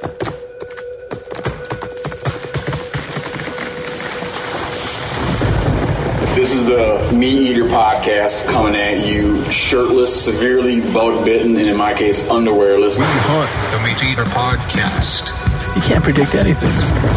This is the Meat Eater podcast coming at you shirtless, severely bug-bitten, and in my case, underwearless. We hunt the Meat Eater podcast. You can't predict anything.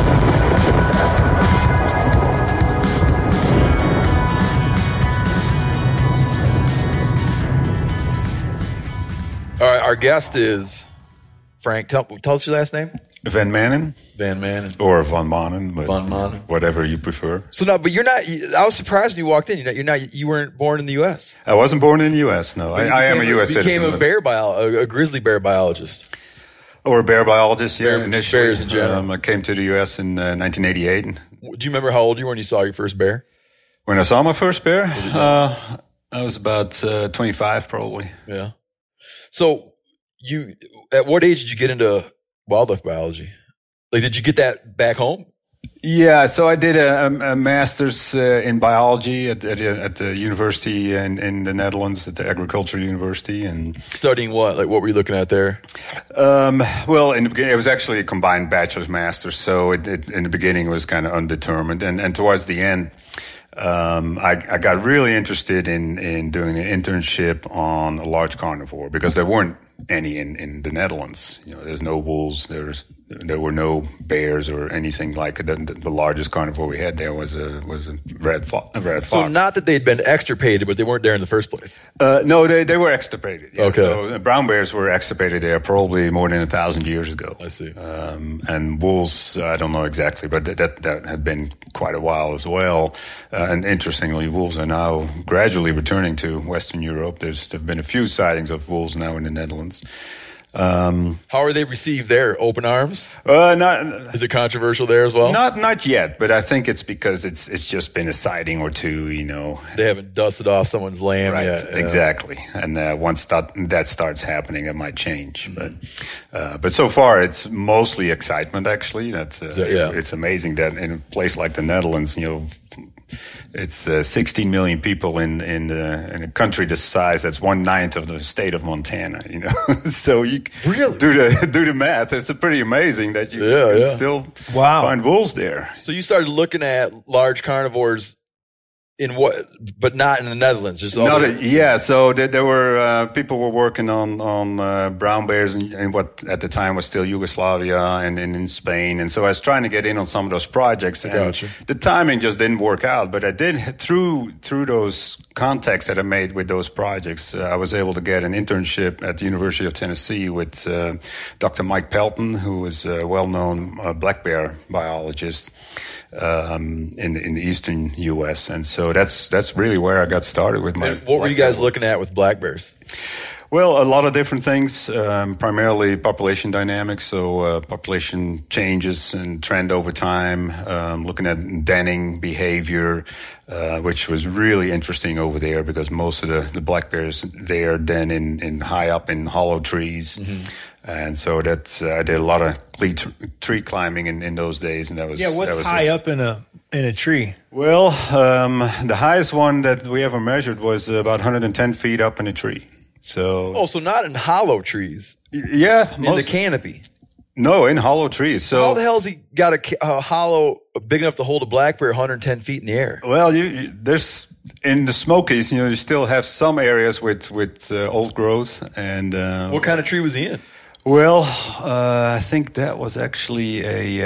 All right, our guest is Frank. Tell us your last name. Van Manen. Van Manen. Or Van Manen, but Van Manen. Whatever you prefer. So no, but you're not. I was surprised when you walked in. You weren't born in the U.S. I wasn't born in the U.S. No, I am a U.S. citizen. You became a grizzly bear biologist. Or a bear biologist, yeah. Initially, bears in general. I came to the U.S. in 1988. Do you remember how old you were when you saw your first bear? When I saw my first bear, I was about 25, probably. Yeah. So at what age did you get into wildlife biology? Like, did you get that back home? Yeah, so I did a master's in biology at the university in the Netherlands, at the Agricultural University. And studying what? Like, what were you looking at there? Well, in the beginning, it was actually a combined bachelor's master's, so it in the beginning it was kind of undetermined. And towards the end, I got really interested in doing an internship on a large carnivore because there weren't any in the Netherlands. There's no wolves. There were no bears or anything like it. The largest carnivore we had there was a red fox. So not that they'd been extirpated, but they weren't there in the first place. No, they were extirpated. Yeah. Okay. So brown bears were extirpated there probably more than 1,000 years ago. I see. And wolves, I don't know exactly, but that had been quite a while as well. And interestingly, wolves are now gradually returning to Western Europe. There've been a few sightings of wolves now in the Netherlands. How are they received there? Open arms? Not. Is it controversial there as well? Not yet, but I think it's because it's just been a sighting or two. They haven't dusted off someone's lamb yet. Exactly. And once that starts happening, it might change. Mm-hmm. But so far, it's mostly excitement. Actually, it's amazing that in a place like the Netherlands, it's 16 million people in a country this size. That's 1/9 of the state of Montana. So you really do the math. It's pretty amazing that you can still find wolves there. So you started looking at large carnivores but not in the Netherlands. So there were people were working on brown bears in what at the time was still Yugoslavia and in Spain, and so I was trying to get in on some of those projects. And the timing just didn't work out, but I did through those contacts that I made with those projects. I was able to get an internship at the University of Tennessee with Dr. Mike Pelton, who was a well-known black bear biologist in the eastern U.S. And so that's really where I got started with my. And what were you guys looking at with black bears? Well, a lot of different things, primarily population dynamics, so population changes and trend over time, looking at denning behavior, which was really interesting over there because most of the black bears there den in high up in hollow trees. Mm-hmm. And so I did a lot of tree climbing in those days, and that was what's high up in a tree? Well, the highest one that we ever measured was about 110 feet up in a tree. So not in hollow trees. Yeah, in the canopy. No, in hollow trees. So how the hell's he got a hollow big enough to hold a black bear 110 feet in the air? Well, there's in the Smokies, you still have some areas with old growth and. What kind of tree was he in? Well, I think that was actually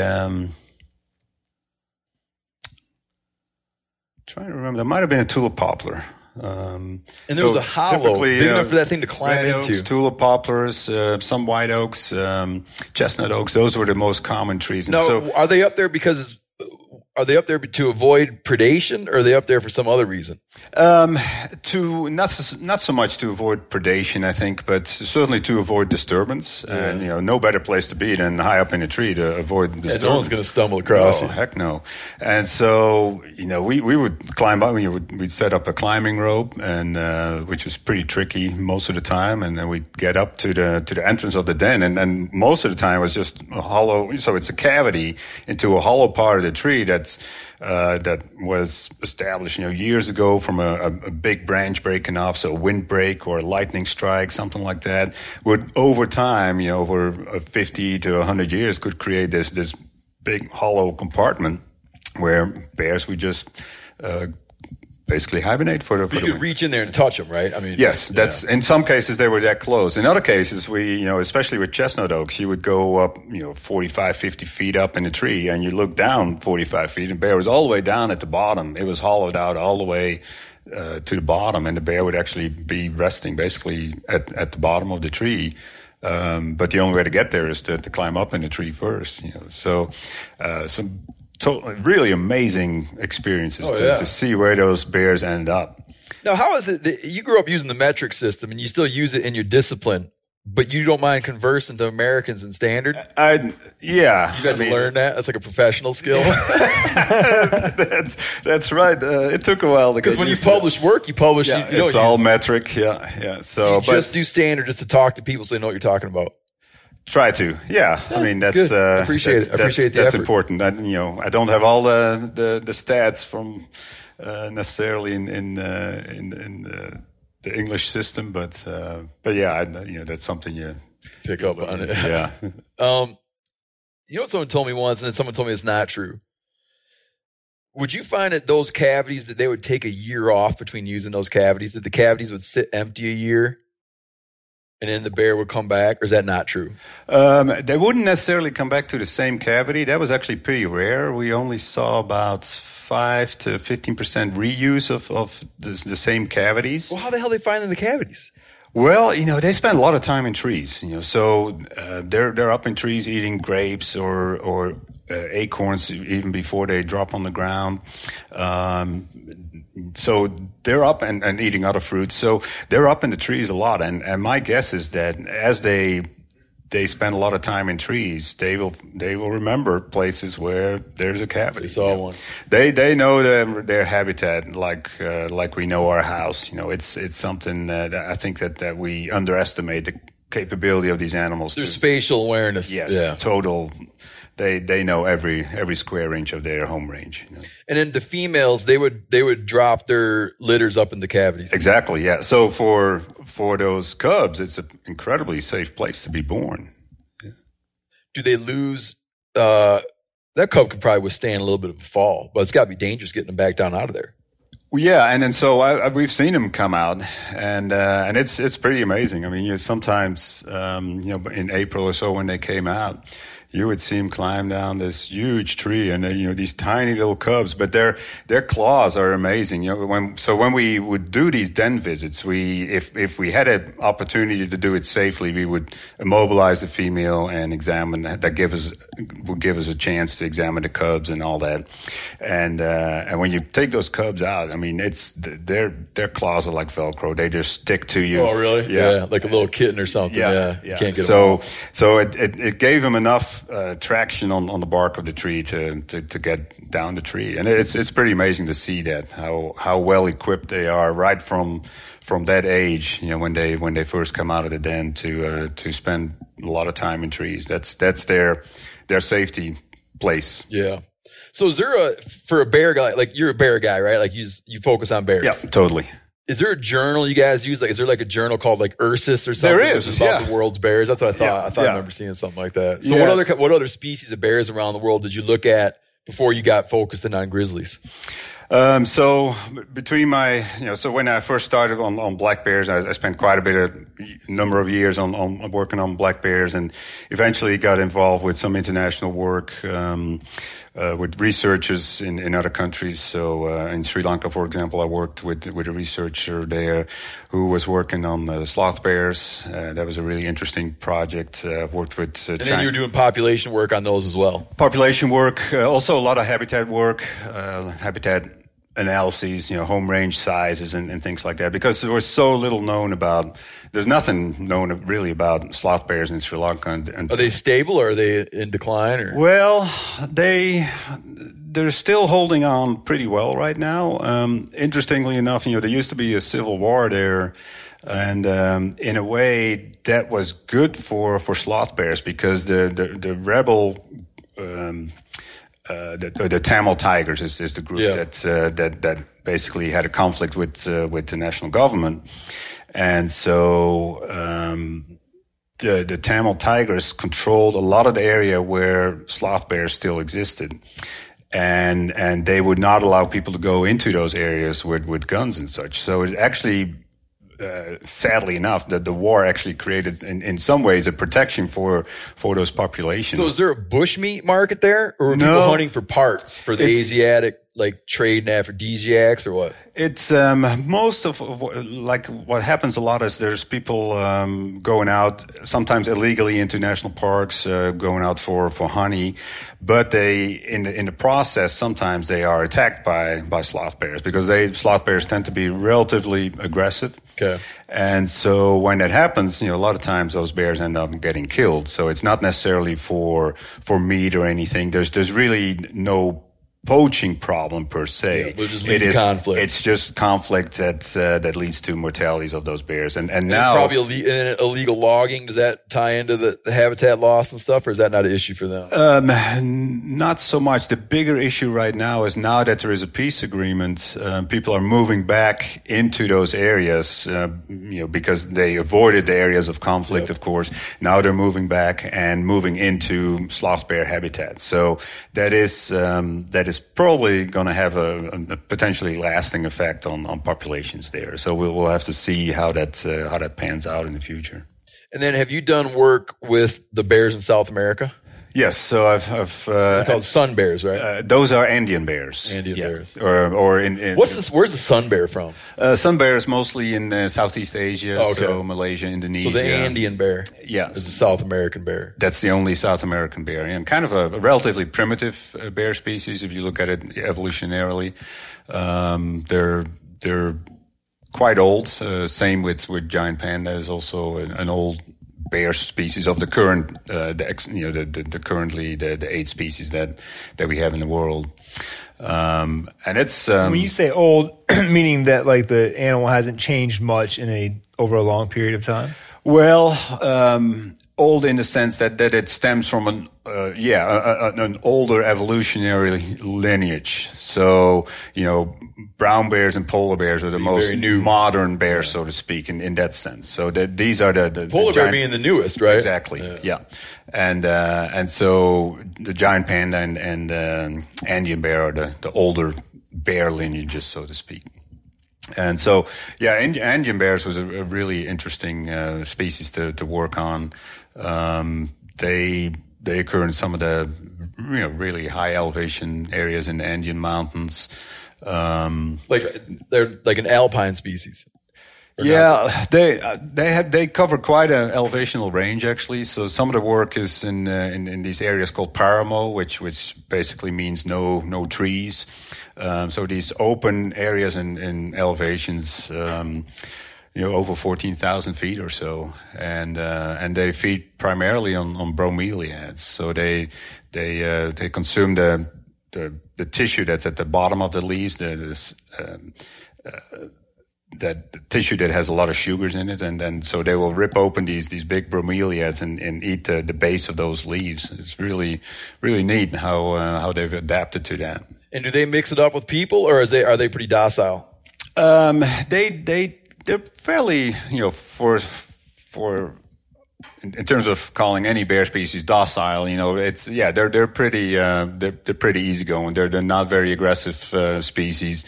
trying to remember. That might have been a tulip poplar. And there was a hollow big enough for that thing to climb into. Oaks, tulip poplars, some white oaks, chestnut oaks. Those were the most common trees. And are they up there because Are they up there to avoid predation, or are they up there for some other reason? To not so much to avoid predation, I think, but certainly to avoid disturbance. Yeah. And no better place to be than high up in a tree to avoid disturbance. And no one's going to stumble across you. Heck no. And so we would climb up. We'd set up a climbing rope, and which was pretty tricky most of the time. And then we'd get up to the entrance of the den, and most of the time it was just a hollow. So it's a cavity into a hollow part of the tree that's that was established, years ago from a big branch breaking off, so a windbreak or a lightning strike, something like that, would over time, over 50 to 100 years, could create this big hollow compartment where bears would just basically hibernate for the You could reach in there and touch them, right? I mean, yes, that's in some cases they were that close. In other cases, we, especially with chestnut oaks, you would go up, 45, 50 feet up in a tree, and you look down 45 feet, and the bear was all the way down at the bottom. It was hollowed out all the way to the bottom, and the bear would actually be resting basically at the bottom of the tree. But the only way to get there is to climb up in the tree first. So some really amazing experiences to see where those bears end up. Now, how is it that you grew up using the metric system and you still use it in your discipline, but you don't mind conversing to Americans in standard? Yeah. You had to learn that? That's like a professional skill. That's right. It took a while to get because when you publish work, you publish. Yeah, you it's all metric. Yeah. So you just do standard just to talk to people so they know what you're talking about. Try to, yeah. I mean, that's good. I appreciate it. I appreciate the that's effort. important. I don't have all the stats from necessarily in the English system, but yeah, that's something you pick up on it. Yeah. What someone told me once, and then someone told me it's not true. Would you find that those cavities that they would take a year off between using those cavities, that the cavities would sit empty a year? And then the bear would come back, or is that not true? They wouldn't necessarily come back to the same cavity. That was actually pretty rare. We only saw about 5 to 15% reuse of the same cavities. Well, how the hell are they finding the cavities? Well, they spend a lot of time in trees, so they're up in trees eating grapes or acorns even before they drop on the ground. So they're up and eating other fruits. So they're up in the trees a lot. And my guess is that as they spend a lot of time in trees, they will remember places where there's a cavity. They saw one. They know their habitat like we know our house. It's something that I think that we underestimate the capability of these animals. Their spatial awareness. Yes, yeah. Total. They know every square inch of their home range. And then the females, they would drop their litters up in the cavities. Exactly, yeah. So for those cubs, it's an incredibly safe place to be born. Yeah. Do they lose? That cub could probably withstand a little bit of a fall, but it's got to be dangerous getting them back down out of there. Well, yeah, and so we've seen them come out, and it's pretty amazing. I mean, sometimes in April or so when they came out, you would see them climb down this huge tree, and these tiny little cubs, but their claws are amazing. When we would do these den visits, if we had an opportunity to do it safely, we would immobilize the female and examine that. That would give us a chance to examine the cubs and all that. And when you take those cubs out, I mean, their claws are like Velcro; they just stick to you. Oh, really? Yeah, like a little kitten or something. Yeah. You can't get them off. So it gave them enough traction on the bark of the tree to get down the tree, and it's pretty amazing to see that how well equipped they are right from that age. When they first come out of the den to spend a lot of time in trees. That's their safety place. Yeah. So is there for a bear guy, like you're a bear guy, right? Like you focus on bears. Yeah, totally. Is there a journal you guys use? Like, is there like a journal called like Ursus or something? There is, which is about the world's bears. That's what I thought. Yeah, I thought I remember seeing something like that. So what other species of bears around the world did you look at before you got focused in on grizzlies? So between so when I first started on black bears, I spent quite a number of years on working on black bears, and eventually got involved with some international work, with researchers in other countries. So in Sri Lanka, for example, I worked with a researcher there who was working on sloth bears. That was a really interesting project. I've worked with and then you were doing population work on those as well. Population work, also a lot of habitat work, habitat analyses, home range sizes and things like that, because there was so little known about. There's nothing known really about sloth bears in Sri Lanka. Are they stable, or are they in decline? Or? Well, they're still holding on pretty well right now. Interestingly enough, there used to be a civil war there, and in a way that was good for sloth bears, because the rebel the Tamil Tigers is the group that basically had a conflict with the national government, and so the Tamil Tigers controlled a lot of the area where sloth bears still existed. And they would not allow people to go into those areas with guns and such. So it actually, sadly enough, that the war actually created, in some ways, a protection for those populations. So is there a bushmeat market there, or are people hunting for parts for the Asiatic, like trade in aphrodisiacs, or what? It's most of like what happens a lot is there's people going out sometimes illegally into national parks, going out for honey, but they in the process sometimes they are attacked by sloth bears because sloth bears tend to be relatively aggressive. Okay. And so when that happens, a lot of times those bears end up getting killed. So it's not necessarily for meat or anything. There's really no poaching problem per se. Yeah, just conflict. It's just conflict that leads to mortalities of those bears. And now probably illegal logging. Does that tie into the habitat loss and stuff, or is that not an issue for them? Not so much. The bigger issue right now is now that there is a peace agreement, people are moving back into those areas, because they avoided the areas of conflict, of course. Now they're moving back and moving into sloth bear habitat. So that is probably going to have a potentially lasting effect on populations there. So we'll have to see how that pans out in the future. And then, have you done work with the bears in South America? Yes, so I've they're called sun bears, right? Those are Andean bears. Andean bears, or in what's this? Where's the sun bear from? Sun bear is mostly in Southeast Asia, so Malaysia, Indonesia. So the Andean bear, is a South American bear. That's the only South American bear, and kind of a relatively primitive bear species if you look at it evolutionarily. They're quite old. Same with giant panda is also an old bear species of the current, currently the 8 species that we have in the world. And it's when you say old, meaning that like the animal hasn't changed much over a long period of time. Well, old in the sense that it stems from an older evolutionary lineage. So, brown bears and polar bears are the most modern bears, so to speak, in that sense. So these are the polar bear being the newest, right? Exactly. Yeah. And so the giant panda and Andean bear are the older bear lineages, so to speak. And so, Andean bears was a really interesting species to work on. They occur in some of the really high elevation areas in the Andean mountains. They're like an alpine species. Yeah, they cover quite an elevational range actually. So some of the work is in these areas called paramo, which basically means no trees. So these open areas in elevations, over 14,000 feet or so, and they feed primarily on bromeliads. So they consume the tissue that's at the bottom of the leaves, that the tissue that has a lot of sugars in it, and then so they will rip open these big bromeliads and eat the base of those leaves. It's really really neat how they've adapted to that. And do they mix it up with people, or are they pretty docile? They're fairly, in terms of calling any bear species docile, they're pretty easygoing. They're not very aggressive species.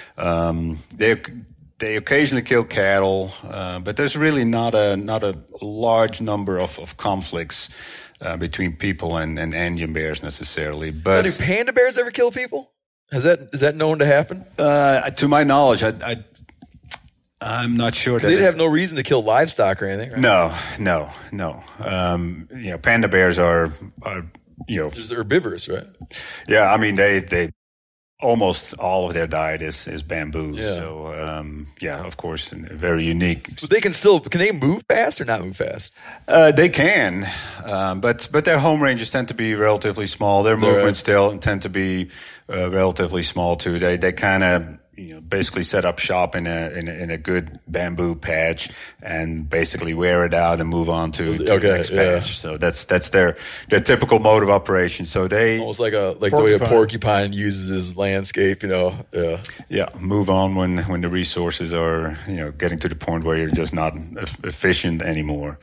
They occasionally kill cattle, but there's really not a large number of conflicts between people and Andean bears necessarily. But do panda bears ever kill people? Is that known to happen? To my knowledge, I'm not sure. They'd have no reason to kill livestock or anything, right? No. Panda bears are just herbivorous, right? Yeah, I mean they almost all of their diet is bamboo. Yeah. So of course, very unique. But can they move fast or not move fast? They can, but their home ranges tend to be relatively small. Their movements still tend to be relatively small too. They kind of basically set up shop in a good bamboo patch and basically wear it out and move on to the next patch. So that's their typical mode of operation. So they almost like the way a porcupine uses his landscape, move on when the resources are getting to the point where you're just not efficient anymore.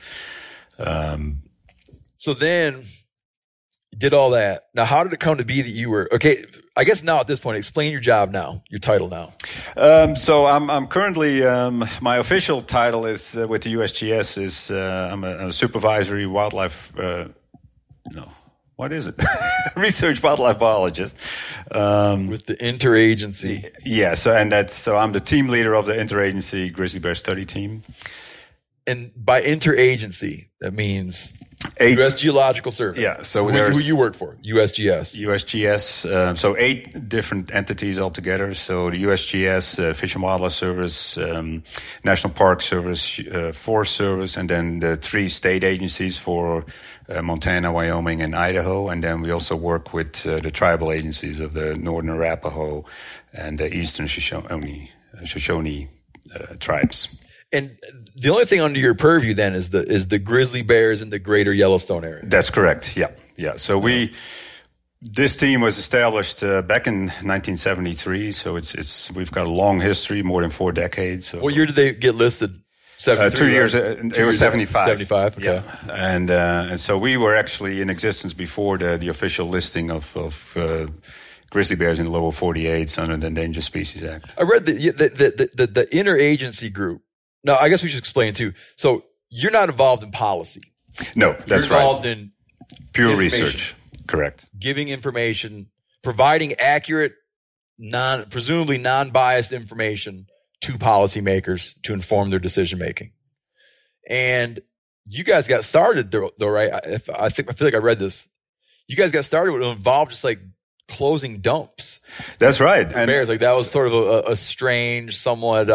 So then you did all that. Now, how did it come to be that you were okay? I guess now at this point, explain your job now, your title now. So I'm currently my official title is with the USGS is I'm a supervisory wildlife. What is it? Research wildlife biologist with the interagency. Yeah. So I'm the team leader of the interagency grizzly bear study team. And by interagency, that means U.S. Geological Survey. Yeah. So who you work for? USGS. USGS. So 8 different entities altogether. So the USGS, Fish and Wildlife Service, National Park Service, Forest Service, and then the 3 state agencies for Montana, Wyoming, and Idaho. And then we also work with the tribal agencies of the Northern Arapaho and the Eastern Shoshone tribes. And the only thing under your purview then is the grizzly bears in the greater Yellowstone area. That's correct. Yeah. So this team was established back in 1973. So we've got a long history, more than 4 decades. So. What year did they get listed? 2 years. It was 75. 75. Okay. Yeah. And so we were actually in existence before the official listing of grizzly bears in the lower 48 under the Endangered Species Act. I read the interagency group. Now, I guess we should explain too. So you're not involved in policy. No, that's right. You're involved in pure research. Correct. Giving information, providing accurate, presumably non-biased information to policymakers to inform their decision making. And you guys got started though, right? I feel like I read this. You guys got started with it involved just like closing dumps. That's right. And bears, like that was sort of a strange, somewhat,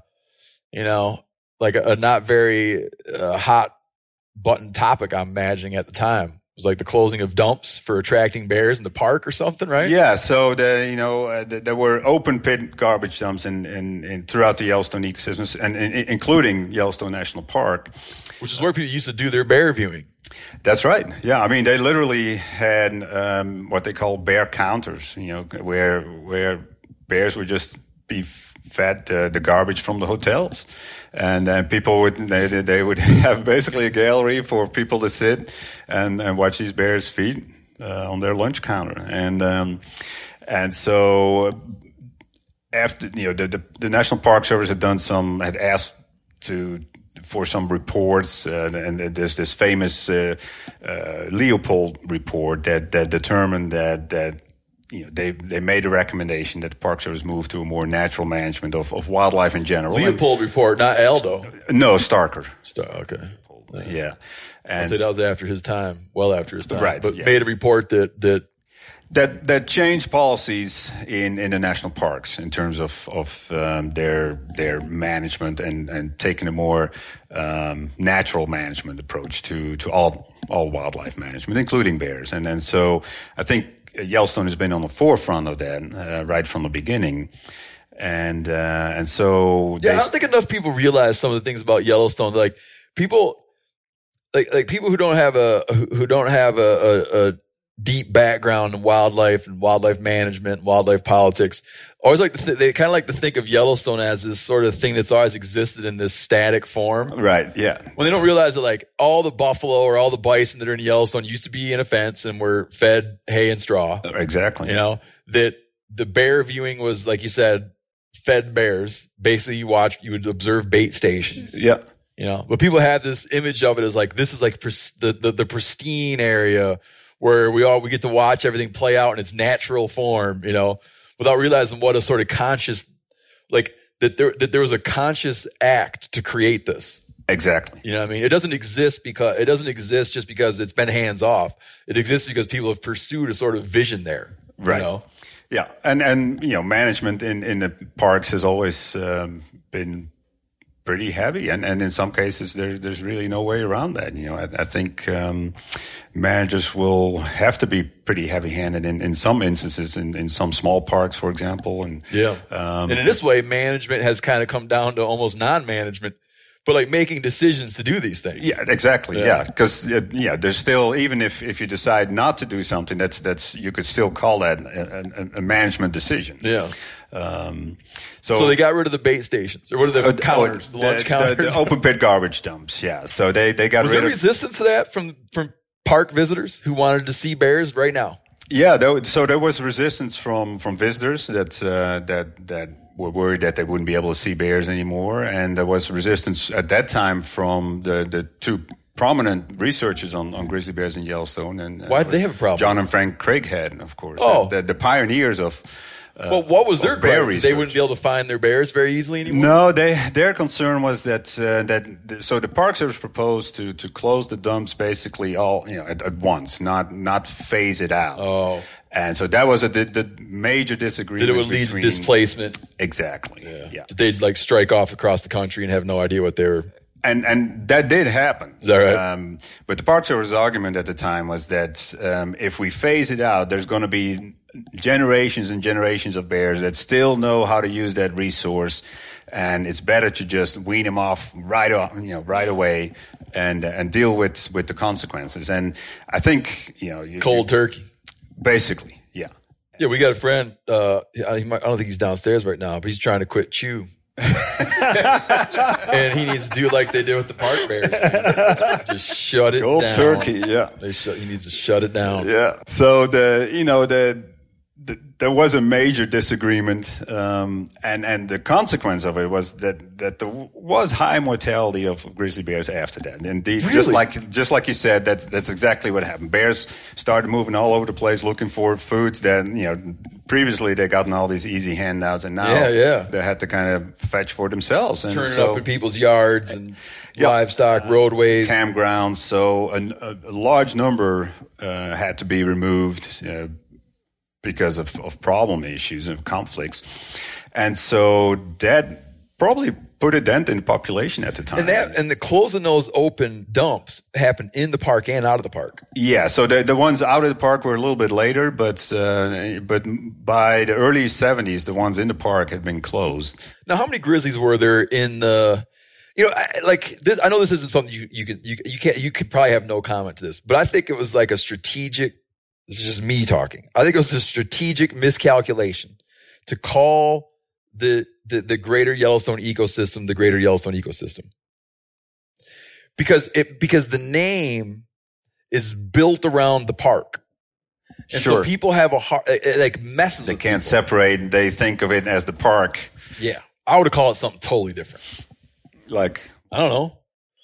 like a not very hot button topic, I'm imagining at the time. It was like the closing of dumps for attracting bears in the park or something, right? Yeah. So there were open pit garbage dumps in throughout the Yellowstone ecosystems, and including Yellowstone National Park, which is where people used to do their bear viewing. That's right. Yeah. I mean, they literally had what they call bear counters. Where bears would just be fed the garbage from the hotels, and then people would have basically a gallery for people to sit and watch these bears feed on their lunch counter, and so after the National Park Service had asked for some reports, and there's this famous Leopold report that determined that. They made a recommendation that the Park Service move to a more natural management of wildlife in general. Leopold report, not Aldo. No, Starker. Okay. Yeah. And that was after his time, well after his time. Right. But made a report that changed policies in the national parks in terms of their management and taking a more natural management approach to all wildlife management, including bears. And so I think Yellowstone has been on the forefront of that right from the beginning, and so I don't think enough people realize some of the things about Yellowstone. Like people, like people who don't have a deep background in wildlife and wildlife management and wildlife politics always they kind of like to think of Yellowstone as this sort of thing that's always existed in this static form. Right, yeah. When they don't realize that like all the buffalo or all the bison that are in Yellowstone used to be in a fence and were fed hay and straw. Exactly. That the bear viewing was, like you said, fed bears. Basically you would observe bait stations. Yeah. But people have this image of it as like, this is like the pristine area where we get to watch everything play out in its natural form, without realizing what a sort of conscious, like that there was a conscious act to create this. Exactly. You know what I mean? It doesn't exist just because it's been hands off. It exists because people have pursued a sort of vision there. Right. Yeah. And management in the parks has always been pretty heavy, and in some cases there's really no way around that. I think managers will have to be pretty heavy-handed in some instances, in some small parks, for example. And and in this way, management has kind of come down to almost non-management, but like making decisions to do these things. Yeah, exactly. Yeah, because there's still, even if you decide not to do something, that's you could still call that a management decision. Yeah. So they got rid of the bait stations, or what are the counters, the lunch counters, the open pit garbage dumps. Yeah. So they got Was rid there of resistance to that from park visitors who wanted to see bears right now? Yeah. So there was resistance from visitors that were worried that they wouldn't be able to see bears anymore, and there was resistance at that time from the two prominent researchers on grizzly bears in Yellowstone. And why did they have a problem? John and Frank Craighead, of course. Oh, the pioneers of. Well, what was their bear gripe? They wouldn't be able to find their bears very easily anymore? No, their concern was that so the Park Service proposed to close the dumps basically all at once, not phase it out. Oh. And so that was the major disagreement. That it would lead to displacement. Exactly. Yeah. Did they strike off across the country and have no idea what they were? And that did happen. Is that right? But the Park Service argument at the time was that if we phase it out, there's going to be generations and generations of bears that still know how to use that resource, and it's better to just wean them off right away and deal with the consequences. And I think cold turkey. Basically, yeah. Yeah, we got a friend. I don't think he's downstairs right now, but he's trying to quit chew. And he needs to do like they did with the park bears. Man. Just shut it Cold down. turkey, yeah. He needs to shut it down. Yeah. So there was a major disagreement, and the consequence of it was that there was high mortality of grizzly bears after that. Indeed, really? just like you said, that's exactly what happened. Bears started moving all over the place looking for foods that previously they gotten all these easy handouts, and now they had to kind of fetch for themselves and turn it up in people's yards and livestock roadways, campgrounds. So a large number had to be removed. Because of problem issues and conflicts. And so that probably put a dent in the population at the time. And the closing those open dumps happened in the park and out of the park. Yeah, so the ones out of the park were a little bit later, but by the early 70s, the ones in the park had been closed. Now, how many grizzlies were there in the... like this, I know this isn't something you could probably have no comment to this, but I think it was like a strategic. This is just me talking. I think it was a strategic miscalculation to call the greater Yellowstone ecosystem the greater Yellowstone ecosystem. Because the name is built around the park. And so people have a hard, like messes They with can't people. separate. They think of it as the park. Yeah. I would have called it something totally different. Like, I don't know.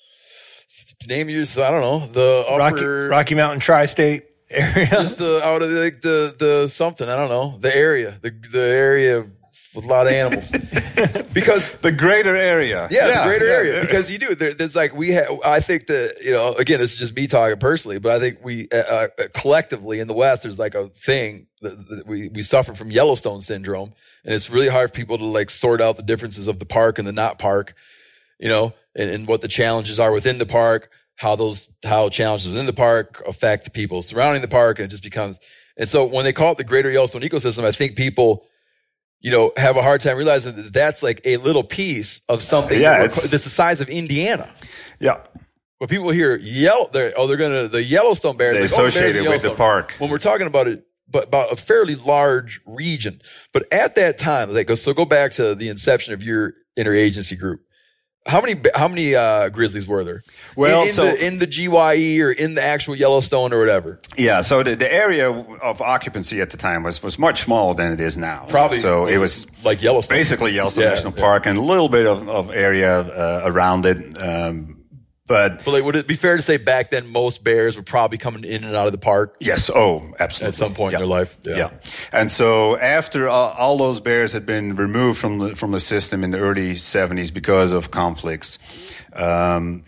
Name yours, I don't know, the upper Rocky Mountain Tri-State area. Just out of like the something, I don't know, the area with a lot of animals. Because the greater area. the greater area. Because you do, there's like I think that, again, this is just me talking personally, but I think we collectively in the West, there's like a thing that we suffer from Yellowstone syndrome, and it's really hard for people to like sort out the differences of the park and the not park, and what the challenges are within the park. How challenges within the park affect people surrounding the park, and it just becomes. And so when they call it the greater Yellowstone ecosystem, I think people, have a hard time realizing that that's like a little piece of something that's the size of Indiana. Yeah. When people hear the Yellowstone bears, they associate it with the park. When we're talking about it, but about a fairly large region. But at that time, go back to the inception of your interagency group. How many grizzlies were there? Well, in the GYE or in the actual Yellowstone or whatever. Yeah, so the area of occupancy at the time was much smaller than it is now. Probably. So it was like Yellowstone, basically Yellowstone National Park, and a little bit of area around it. But would it be fair to say back then most bears were probably coming in and out of the park? Yes. Oh, absolutely. At some point in their life. Yeah. And so after all those bears had been removed from the system in the early 70s because of conflicts,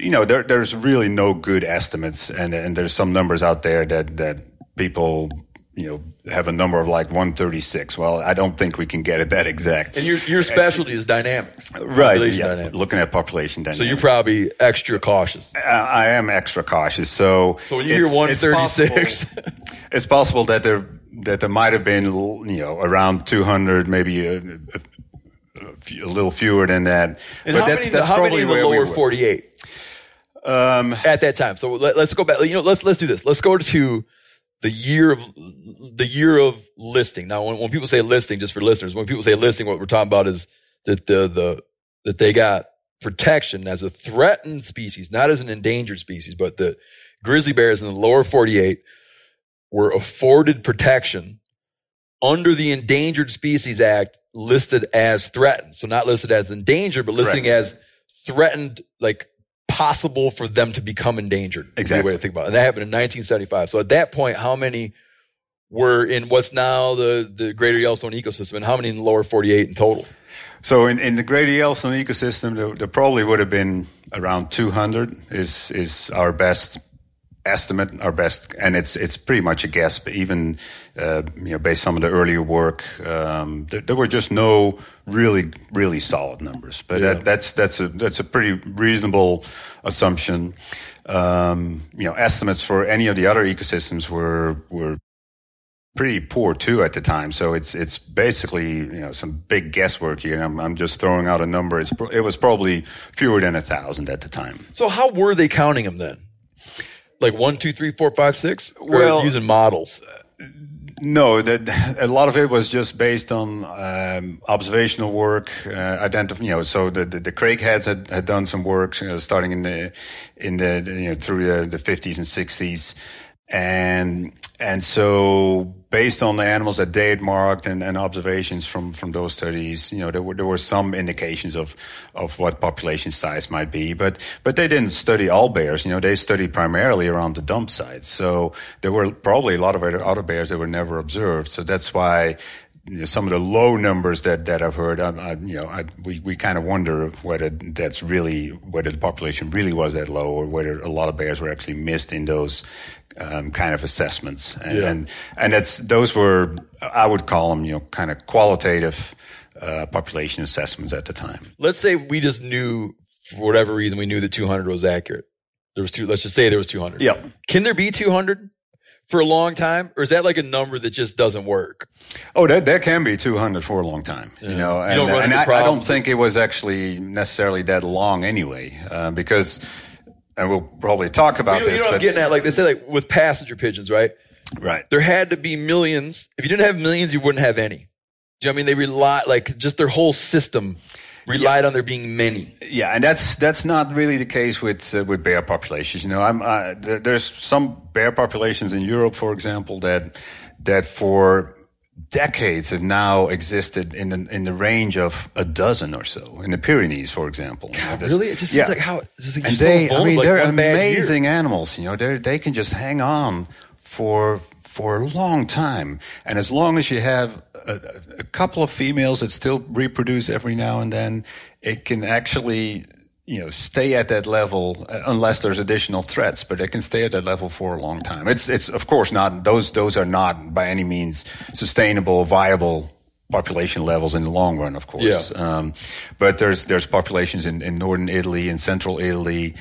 there's really no good estimates, and there's some numbers out there that people have a number of like 136. Well, I don't think we can get it that exact. And your specialty is dynamics. Right. Population Yeah, dynamics. looking at population dynamics. So you're probably extra cautious. I am extra cautious. So when you hear 136, it's possible that there might have been around 200, maybe a little fewer than that. And but how many in the lower 48 at that time? So let's go back. Let's do this. Let's go to the year of listing. Now, when people say listing, just for listeners, when people say listing, what we're talking about is that that they got protection as a threatened species, not as an endangered species, but the grizzly bears in the lower 48 were afforded protection under the Endangered Species Act, listed as threatened. So not listed as endangered, but listing as threatened, like possible for them to become endangered. Exactly. Way to think about it. And that happened in 1975. So at that point, how many were in what's now the Greater Yellowstone ecosystem, and how many in the lower 48 in total? So in the Greater Yellowstone ecosystem, there probably would have been around 200 is our best estimate, and it's pretty much a guess. But even based on some of the earlier work, there were just no really solid numbers. But that's a pretty reasonable assumption. Estimates for any of the other ecosystems were pretty poor too at the time. So it's basically some big guesswork here. And I'm just throwing out a number. It was probably fewer than 1,000 at the time. So how were they counting them then? Like 1, 2, 3, 4, 5, 6? Or well, using models? No, a lot of it was just based on observational work, So the Craigheads had done some work starting in the through the 50s and 60s, and so based on the animals that they had marked and observations from those studies, there were some indications of what population size might be, but they didn't study all bears. They studied primarily around the dump sites. So there were probably a lot of other bears that were never observed. So that's why some of the low numbers that I've heard, we kind of wonder whether the population really was that low, or whether a lot of bears were actually missed in those kind of assessments. And those were, I would call them, kind of qualitative population assessments at the time. Let's say we just knew, for whatever reason, we knew that 200 was accurate. Let's just say there was 200. Yeah. Can there be 200 for a long time, or is that like a number that just doesn't work? Oh, there can be 200 for a long time. I don't think it was actually necessarily that long anyway, because. And we'll probably talk about this. You know what I'm getting at? Like they say, like with passenger pigeons, right? Right. There had to be millions. If you didn't have millions, you wouldn't have any. Do you know what I mean? They rely, like just their whole system relied on there being many. Yeah, and that's not really the case with bear populations. There's some bear populations in Europe, for example, that for decades have now existed in the range of a dozen or so in the Pyrenees, for example. Really? It just seems like how. And they're amazing animals. They can just hang on for a long time, and as long as you have a couple of females that still reproduce every now and then, it can actually stay at that level unless there's additional threats, but they can stay at that level for a long time. It's of course not, those are not by any means sustainable, viable population levels in the long run, of course. Yeah. But there's populations in northern Italy, in central Italy,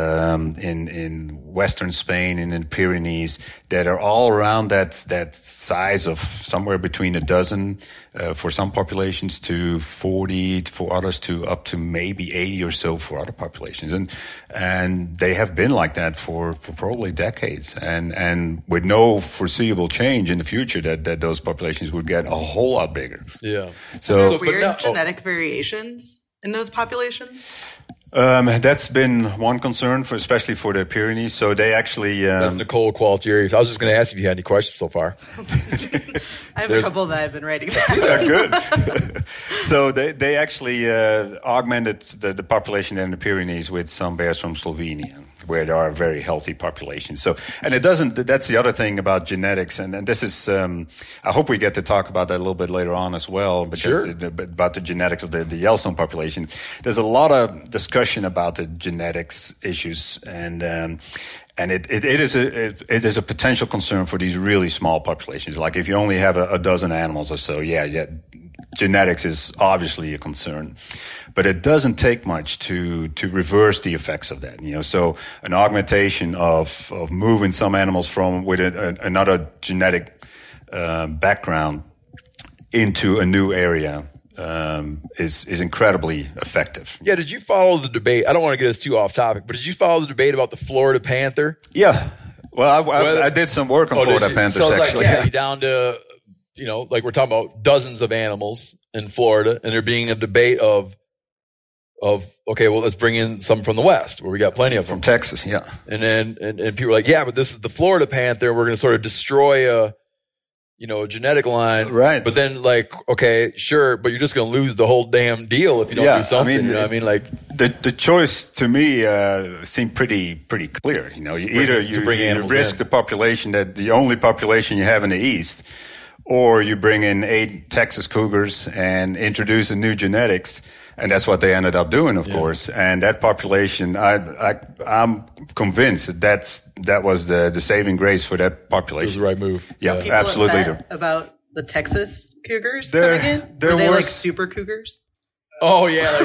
in western Spain, and in the Pyrenees that are all around that size of somewhere between a dozen for some populations to 40 for others, to up to maybe 80 or so for other populations, and they have been like that for probably decades, and with no foreseeable change in the future that those populations would get a whole lot bigger. Yeah. So weird genetic variations in those populations? That's been one concern, especially for the Pyrenees. So they actually... That's Nicole Qualtieri. I was just going to ask if you had any questions so far. I have a couple that I've been writing down. They're good. So they actually augmented the population in the Pyrenees with some bears from Slovenia, where there are very healthy populations. So, and it doesn't, that's the other thing about genetics, and this is, I hope we get to talk about that a little bit later on as well, because about the genetics of the Yellowstone population. There's a lot of discussion about the genetics issues, and And it is a potential concern for these really small populations. Like if you only have a dozen animals or so, genetics is obviously a concern. But it doesn't take much to reverse the effects of that. So an augmentation of moving some animals from with another genetic background into a new area is incredibly effective. Yeah, did you follow the debate? I don't want to get us too off topic, but did you follow the debate about the Florida panther? Yeah. Well, I did some work on Florida panthers, so it's actually. Like, down to, like we're talking about dozens of animals in Florida, and there being a debate of okay, well, let's bring in some from the West, where we got plenty of them. From Texas, yeah. And then and people are like, yeah, but this is the Florida panther. We're going to sort of destroy a genetic line. Right. But then, like, okay, sure, but you're just going to lose the whole damn deal if you don't do something. The choice to me seemed pretty clear. Either you risk the population, the only population you have in the East, or you bring in 8 Texas Cougars and introduce a new genetics. And that's what they ended up doing, of course. And that population, I'm convinced that was the saving grace for that population. It was the right move. Yeah, people absolutely. About the Texas Cougars coming in? Were they like super Cougars? Oh yeah,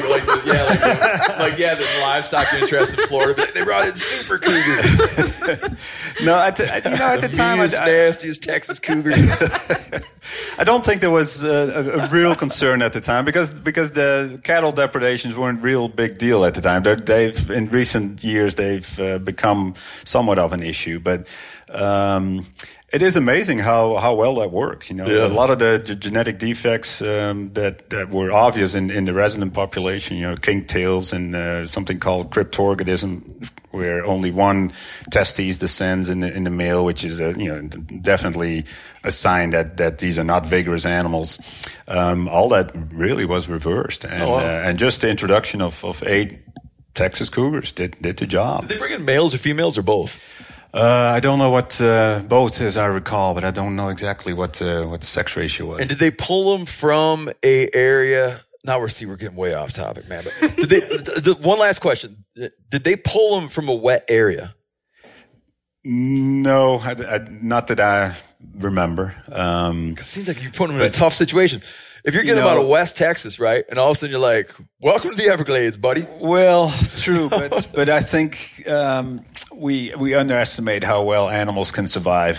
the livestock interest in Florida, but they brought in super Cougars. No, at the time, nastiest Texas Cougars. I don't think there was a real concern at the time because the cattle depredations weren't a real big deal at the time. In recent years they've become somewhat of an issue, but. It is amazing how well that works. A lot of the genetic defects that were obvious in the resident population, kingtails and something called cryptorchidism, where only one testes descends in the male, which is definitely a sign that these are not vigorous animals. All that really was reversed, and just the introduction of 8 Texas Cougars did the job. Did they bring in males or females or both? I don't know what both, as I recall, but I don't know exactly what the sex ratio was. And did they pull them from a area? Now we're getting way off topic, man. But did they? One last question: did they pull them from a wet area? No, not that I remember. It seems like you're putting them in a tough situation. If you're getting them out of West Texas, right, and all of a sudden you're like, "Welcome to the Everglades, buddy." Well, true, but I think we underestimate how well animals can survive.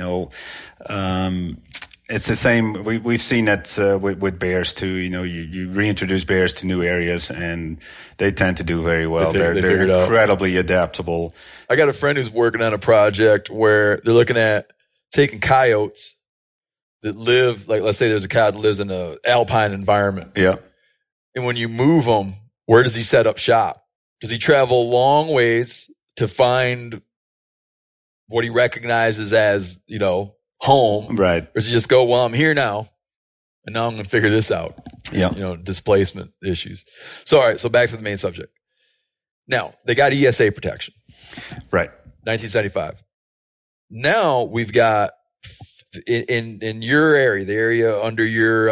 It's the same. We've seen that with bears too. You reintroduce bears to new areas, and they tend to do very well. They're incredibly adaptable. I got a friend who's working on a project where they're looking at taking coyotes that live, like, let's say there's a coyote that lives in an alpine environment. Yeah. And when you move him, where does he set up shop? Does he travel long ways to find what he recognizes as, home? Right. Or does he just go, well, I'm here now, and now I'm going to figure this out? Yeah. Displacement issues. So, all right, so back to the main subject. Now, they got ESA protection. Right. 1975. Now we've got in your area, the area under your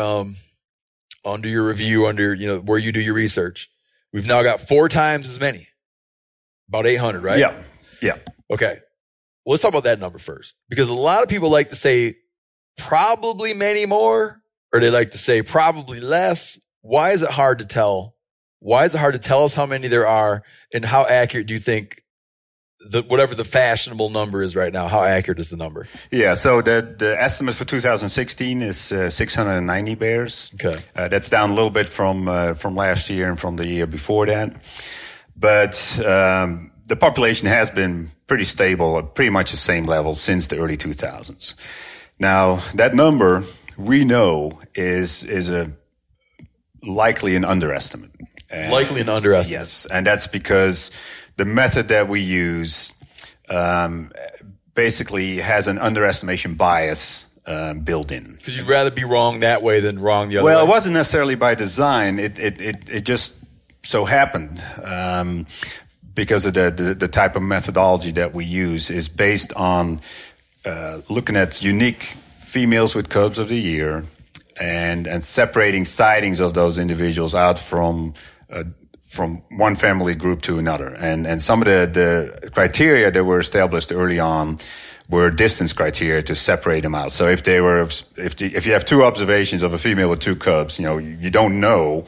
review, where you do your research, we've now got 4 times as many, about 800, right? Yeah. Okay, well, let's talk about that number first, because a lot of people like to say probably many more, or they like to say probably less. Why is it hard to tell? Why is it hard to tell us how many there are, and how accurate do you think whatever the fashionable number is right now, how accurate is the number? Yeah, so the estimate for 2016 is 690 bears. Okay. That's down a little bit from last year and from the year before that. But the population has been pretty stable at pretty much the same level since the early 2000s. Now, that number, we know, is likely an underestimate. Likely an underestimate. Yes, and that's because the method that we use basically has an underestimation bias built in. Because you'd rather be wrong that way than wrong the other way. Well, it wasn't necessarily by design. It just so happened because of the type of methodology that we use is based on looking at unique females with cubs of the year and separating sightings of those individuals out from from one family group to another. And some of the criteria that were established early on were distance criteria to separate them out. So if you have two observations of a female with two cubs, you don't know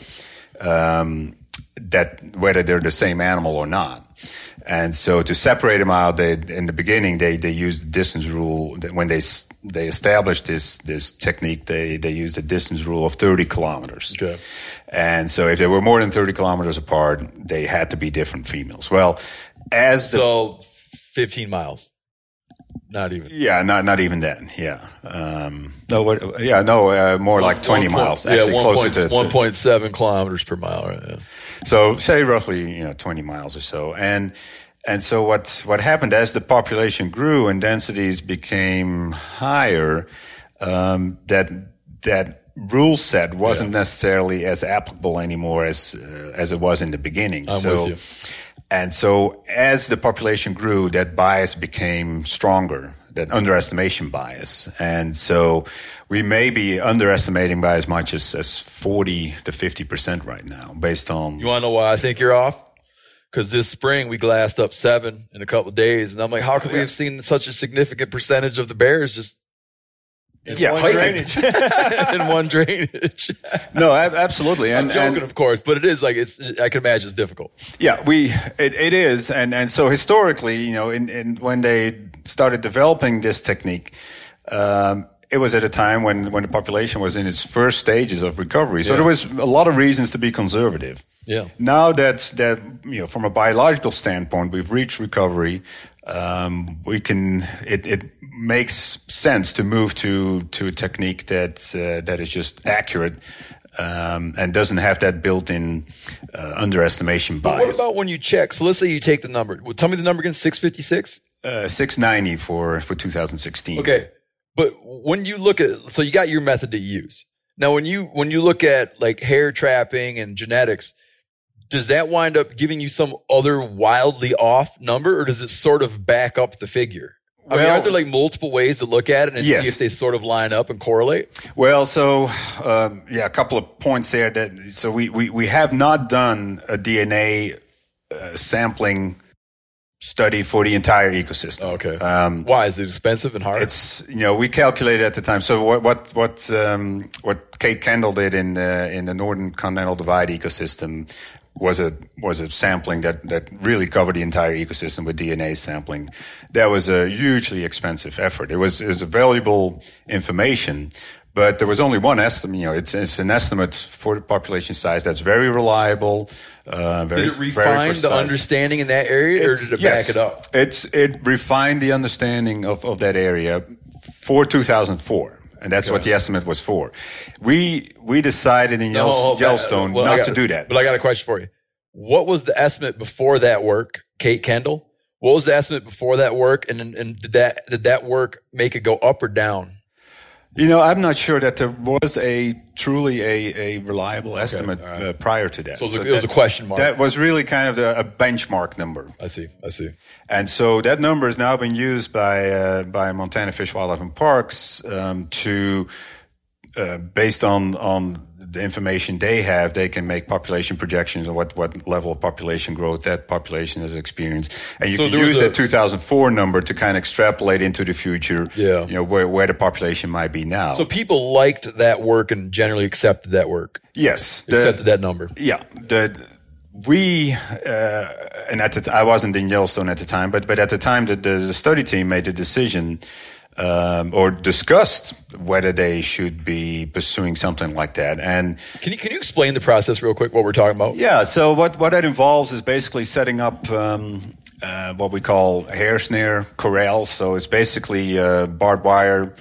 that whether they're the same animal or not. And so to separate them out, in the beginning they used the distance rule. When they established this technique, they used a distance rule of 30 kilometers. Okay. And so if they were more than 30 kilometers apart, they had to be different females. Well, 15 miles. Not even. Yeah, not even then. Yeah. More like 20 miles. Actually, closer to 1.7 kilometers per mile. Right? Yeah. So say roughly 20 miles or so. And so what happened as the population grew and densities became higher, that rule set wasn't necessarily as applicable anymore as it was in the beginning. I'm with you. And so as the population grew, that bias became stronger, that underestimation bias. And so we may be underestimating by as much as 40 to 50% right now based on... You want to know why I think you're off? Because this spring we glassed up 7 in a couple of days. And I'm like, how could we have seen such a significant percentage of the bears just... In one drainage. In one drainage. No, absolutely. I'm joking, of course, but it is I can imagine it's difficult. Yeah, it is. And so historically, when they started developing this technique, it was at a time when the population was in its first stages of recovery. So there was a lot of reasons to be conservative. Yeah. Now that from a biological standpoint, we've reached recovery, it makes sense to move to a technique that is just accurate and doesn't have that built-in underestimation bias. But what about when you check? So let's say you take the number. Well, tell me the number again. 656. 690 for 2016. Okay, but when you look at, so you got your method to use. Now, when you look at like hair trapping and genetics, does that wind up giving you some other wildly off number, or does it sort of back up the figure? I mean, aren't there like multiple ways to look at it and see if they sort of line up and correlate? Well, so a couple of points there. So we have not done a DNA sampling study for the entire ecosystem. Okay. Why is it expensive and hard? It's we calculated at the time. So what Kate Kendall did in the Northern Continental Divide ecosystem was a sampling that really covered the entire ecosystem with DNA sampling. That was a hugely expensive effort. It was a valuable information, but there was only one estimate. It's an estimate for the population size that's very reliable. Did it refine the understanding in that area, or did it back it up? It refined the understanding of that area for 2004. And that's what the estimate was for. We decided in Yellowstone not to do that. But I got a question for you. What was the estimate before that work, Kate Kendall? What was the estimate before that work? And did that work make it go up or down? I'm not sure that there was truly a reliable estimate prior to that. So it was a question mark. That was really kind of a benchmark number. I see. And so that number has now been used by Montana Fish, Wildlife and Parks to based on the information they have, they can make population projections on what level of population growth that population has experienced. And you can use that 2004 number to kind of extrapolate into the future, where the population might be now. So people liked that work and generally accepted that work? Yes. Accepted that number? Yeah. I wasn't in Yellowstone at the time, but at the time the study team made the decision or discussed whether they should be pursuing something like that. And can you explain the process real quick, what we're talking about? Yeah, so what that involves is basically setting up what we call hair snare corrals. So it's basically barbed wire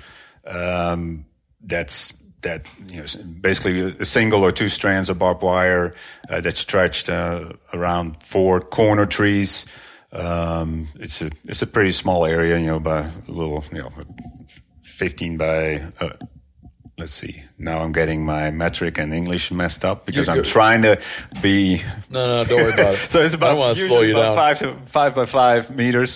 basically a single or two strands of barbed wire that's stretched around 4 corner trees. It's a pretty small area, by a little, 15 by, let's see. Now I'm getting my metric and English messed up because I'm trying to be. No, don't worry about it. So it's about, I don't want to slow you down. 5 by 5 meters.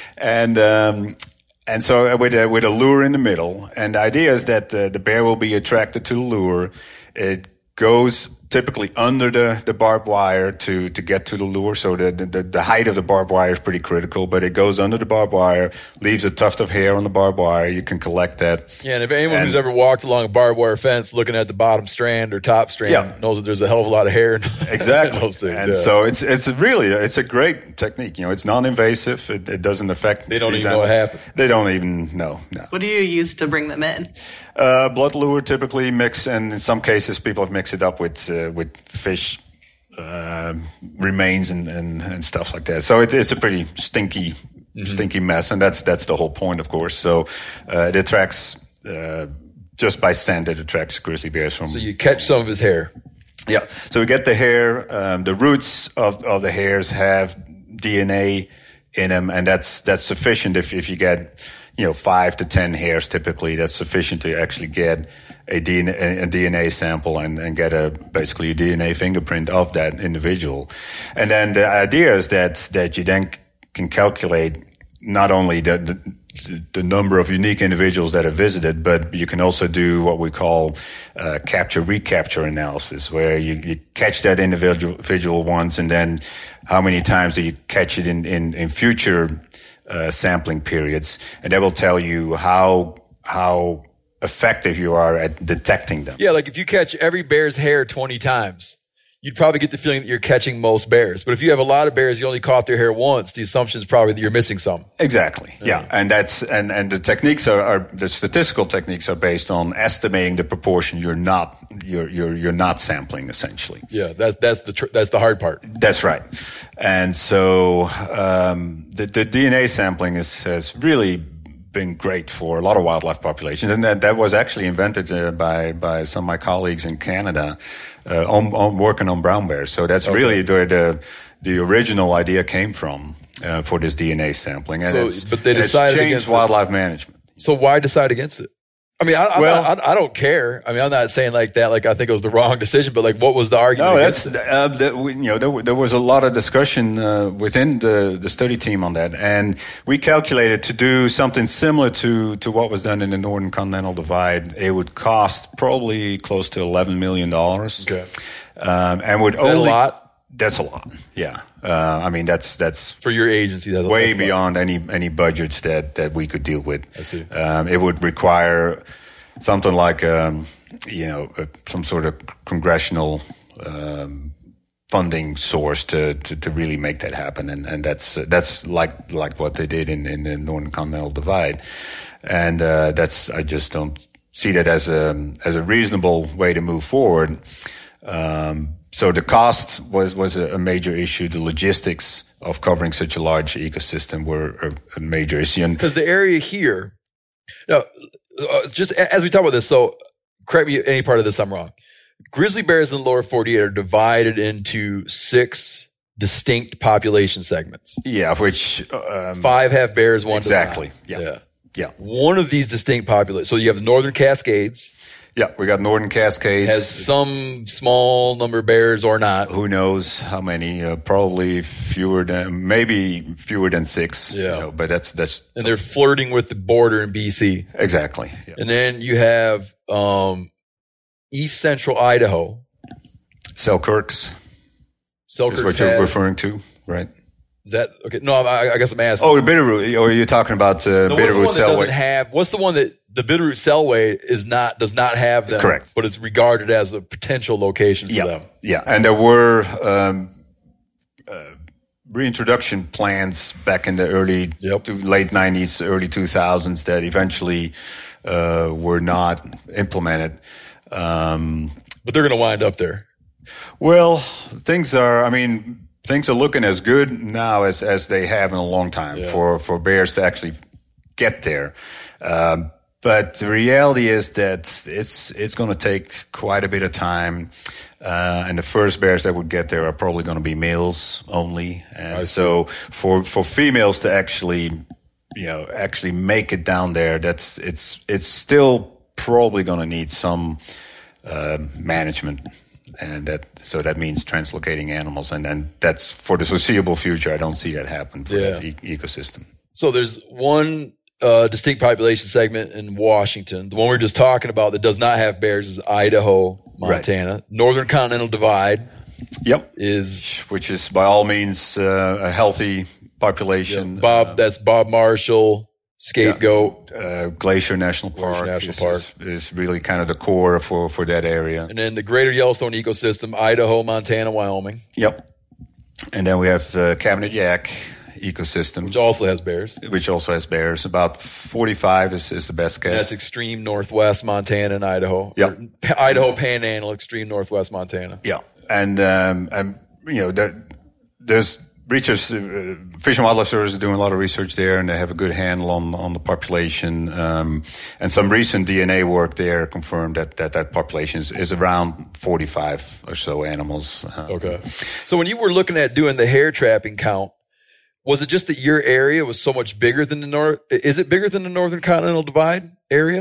And so with a lure in the middle, and the idea is that the bear will be attracted to the lure. It goes typically under the barbed wire to get to the lure. So the height of the barbed wire is pretty critical, but it goes under the barbed wire, leaves a tuft of hair on the barbed wire. You can collect that. Yeah, and if anyone who's ever walked along a barbed wire fence looking at the bottom strand or top strand knows that there's a hell of a lot of hair. Exactly. In those things, and so it's a great technique. It's non-invasive. It doesn't affect. They don't even know what happened. They don't even know. No. What do you use to bring them in? Blood lure typically mix, and in some cases people have mixed it up with fish remains and stuff like that. So it's a pretty stinky mess, and that's the whole point, of course. So it attracts just by scent. It attracts grizzly bears from. So you catch some of his hair. Yeah. So we get the hair. The roots of the hairs have DNA in them, and that's sufficient if you get 5 to 10 hairs typically. That's sufficient to actually get a DNA sample and get basically a DNA fingerprint of that individual. And then the idea is that you then can calculate not only the number of unique individuals that are visited, but you can also do what we call capture-recapture analysis, where you catch that individual once, and then how many times do you catch it in future sampling periods, and that will tell you how effective you are at detecting them. Yeah, like if you catch every bear's hair 20 times, you'd probably get the feeling that you're catching most bears. But if you have a lot of bears, you only caught their hair once, the assumption is probably that you're missing some. Exactly. Yeah. And that's and the techniques are the statistical techniques are based on estimating the proportion you're not sampling, essentially. Yeah, that's the hard part. That's right. And so the DNA sampling has really been great for a lot of wildlife populations, and that was actually invented by some of my colleagues in Canada on working on brown bears. So that's really where the original idea came from for this DNA sampling. And but they decided against wildlife management. So why decide against it? I mean, I don't care. I mean, I'm not saying like that. Like I think it was the wrong decision, but like, what was the argument? No, there was a lot of discussion within the study team on that, and we calculated to do something similar to what was done in the Northern Continental Divide. It would cost probably close to $11 million. Okay, and would Is that a lot? That's a lot. Yeah, I mean that's for your agency. That's way beyond any budgets that we could deal with. I see. It would require something like some sort of congressional funding source to really make that happen, and that's like what they did in the Northern Continental Divide, and I just don't see that as a reasonable way to move forward. So the cost was a major issue. The logistics of covering such a large ecosystem were a major issue. Because the area here, just as we talk about this, so correct me any part of this I'm wrong. Grizzly bears in the lower 48 are divided into 6 distinct population segments. Yeah, of which 5 have bears, 1 exactly. does not. Yeah. One of these distinct populations. So you have the Northern Cascades. Yeah, we got Northern Cascades. Has some small number of bears or not. Who knows how many? Probably fewer than 6. Yeah, but that's. And they're flirting with the border in BC. Exactly. Yeah. And then you have East Central Idaho. Selkirk's. Is what you're referring to, right? Is that okay? No, I guess I'm asking. Oh, Bitterroot. Or you're talking about Bitterroot Selway? What's the one that the Bitterroot Selway does not have them? Correct. But it's regarded as a potential location for them. Yeah, and there were reintroduction plans back in the late 90s, early 2000s that eventually were not implemented. But they're going to wind up there. Well, things are looking as good now as they have in a long time for bears to actually get there. But the reality is that it's going to take quite a bit of time. And the first bears that would get there are probably going to be males only. And so for females to actually make it down there, it's still probably going to need some management. And that means translocating animals, and that's for the foreseeable future. I don't see that happen for that ecosystem. So there's one distinct population segment in Washington. The one we were just talking about that does not have bears is Idaho, Montana. Right. Northern Continental Divide. Yep. Which is by all means a healthy population. Yep. That's Bob Marshall, Scapegoat. Glacier National Park is really kind of the core for that area. And then the Greater Yellowstone ecosystem, Idaho, Montana, Wyoming. Yep. And then we have Cabinet Yaak ecosystem. Which also has bears. About 45 is the best guess. And that's extreme northwest Montana and Idaho. Yep. Idaho Panhandle, extreme northwest Montana. Yeah. And there's research, Fish and Wildlife Service is doing a lot of research there, and they have a good handle on the population. And some recent DNA work there confirmed that population is around 45 or so animals. Okay. So when you were looking at doing the hare trapping count, was it just that your area was so much bigger than the north? Is it bigger than the Northern Continental Divide area?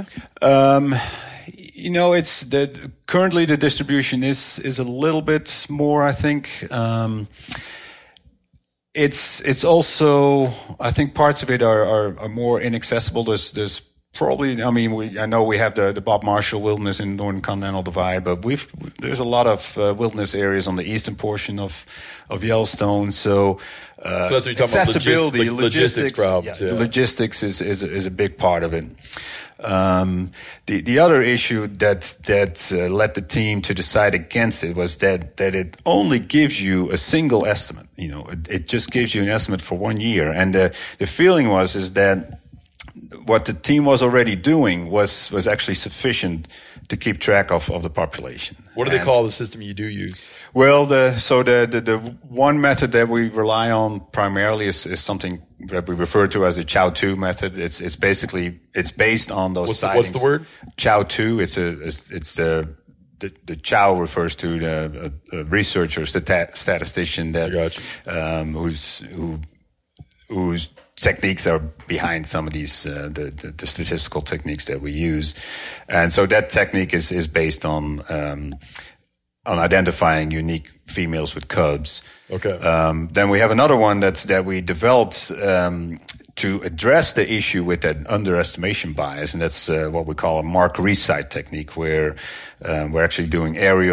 It's currently the distribution is a little bit more, I think. It's also, I think parts of it are more inaccessible. There's probably, I know we have the Bob Marshall Wilderness in the Northern Continental Divide, but there's a lot of wilderness areas on the eastern portion of Yellowstone. So that's what you're talking accessibility, about, logistics problems. The logistics is a big part of it. The other issue that led the team to decide against it was that it only gives you a single estimate. It just gives you an estimate for 1 year, and the feeling is that what the team was already doing was actually sufficient to keep track of the population. What do they call the system you do use? Well, the one method that we rely on primarily is something that we refer to as the Chow-2 method. It's based on those sightings. What's the word? Chow-2. It's the Chow refers to the researcher, statistician that whose techniques are behind some of these the statistical techniques that we use, and so that technique is based on identifying unique females with cubs. Okay. Then we have another one that we developed to address the issue with that underestimation bias, and that's what we call a mark resight technique, where we're actually doing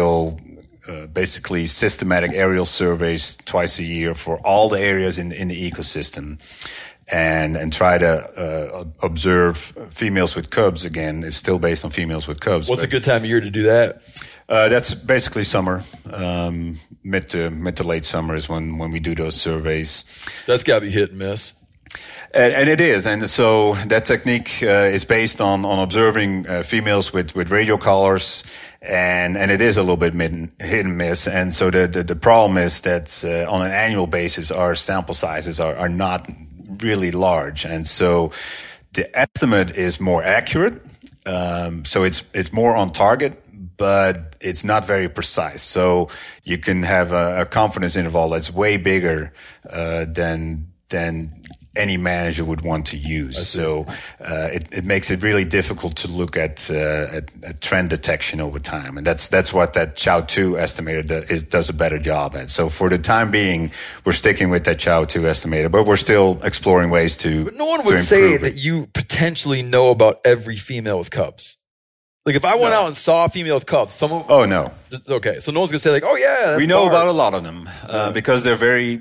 basically systematic aerial surveys twice a year for all the areas in the ecosystem, and try to observe females with cubs. Again, it's still based on females with cubs. What's a good time of year to do that? That's basically summer. Mid to late summer is when we do those surveys. That's got to be hit and miss. And it is. And so that technique is based on observing females with radio collars, and it is a little bit hit and miss. And so the problem is that on an annual basis, our sample sizes are not really large. And so the estimate is more accurate. So it's more on target, but it's not very precise. So you can have a confidence interval that's way bigger than any manager would want to use. So it makes it really difficult to look at trend detection over time, and that's what that Chow-2 estimator does a better job at. So for the time being, we're sticking with that Chow-2 estimator, but we're still exploring ways to. But no one would say that you potentially know about every female with cubs. Like if I went out and saw a female with cubs, Oh no. Okay, so no one's gonna say like, oh yeah, that's we know about a lot of them because they're very,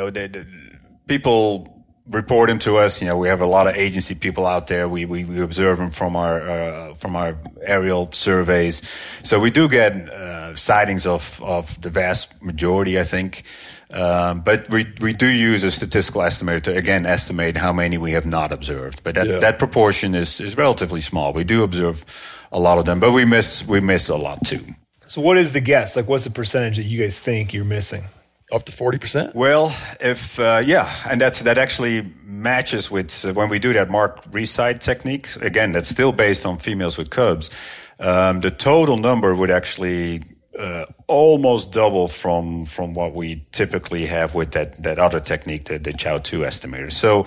people report them to us. We have a lot of agency people out there. We observe them from our aerial surveys. So we do get sightings of the vast majority, I think. But we do use a statistical estimator to again estimate how many we have not observed. But that proportion is relatively small. We do observe a lot of them, but we miss a lot too. So what is the guess? Like, what's the percentage that you guys think you're missing? Up to 40%? Well, and that actually matches with when we do that mark resight technique. Again, that's still based on females with cubs. The total number would actually almost double from what we typically have with that other technique, the Chow-2 estimator. So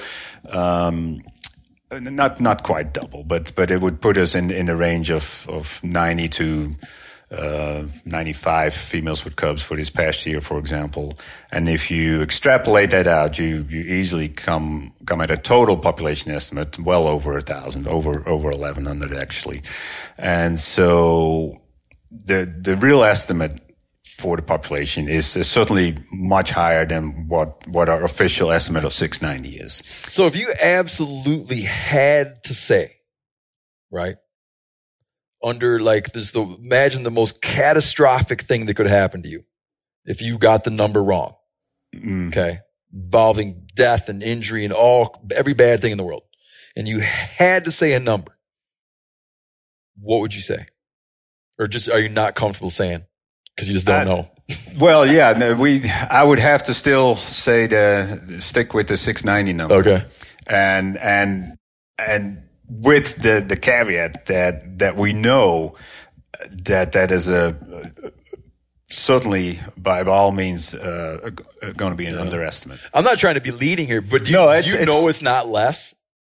not quite double, but it would put us in the range of 90 to 95 females with cubs for this past year, for example. And if you extrapolate that out, you easily come at a total population estimate well over 1,000, over 1,100 actually. And so the real estimate for the population is certainly much higher than what our official estimate of 690 is. So if you absolutely had to say, right, under like this, imagine the most catastrophic thing that could happen to you if you got the number wrong. Okay. Involving death and injury and every bad thing in the world. And you had to say a number. What would you say? Or just, are you not comfortable saying? Because you just don't know. Well, yeah, I would have to still say stick with the 690 number. Okay. And with the caveat that we know that is certainly by all means going to be an underestimate. I'm not trying to be leading here, but do you know it's not less?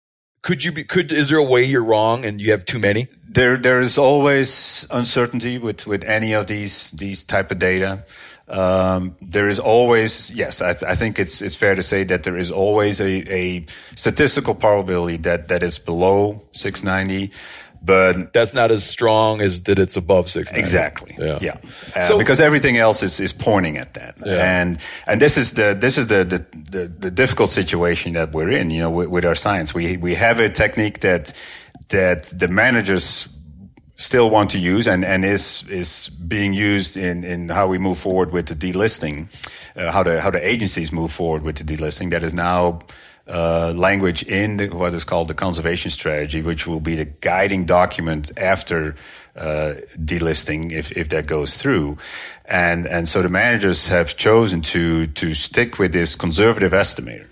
Is there a way you're wrong and you have too many? There is always uncertainty with any of these type of data. There is always, yes, I think it's fair to say that there is always a statistical probability that it's below 690, but that's not as strong as that it's above 690. Exactly. Yeah. So, because everything else is pointing at that. Yeah. And this is the difficult situation that we're in, with our science. We have a technique that the managers still want to use and is being used in how we move forward with the delisting, how the agencies move forward with the delisting. That is now language in what is called the conservation strategy, which will be the guiding document after delisting if that goes through. And so the managers have chosen to stick with this conservative estimator.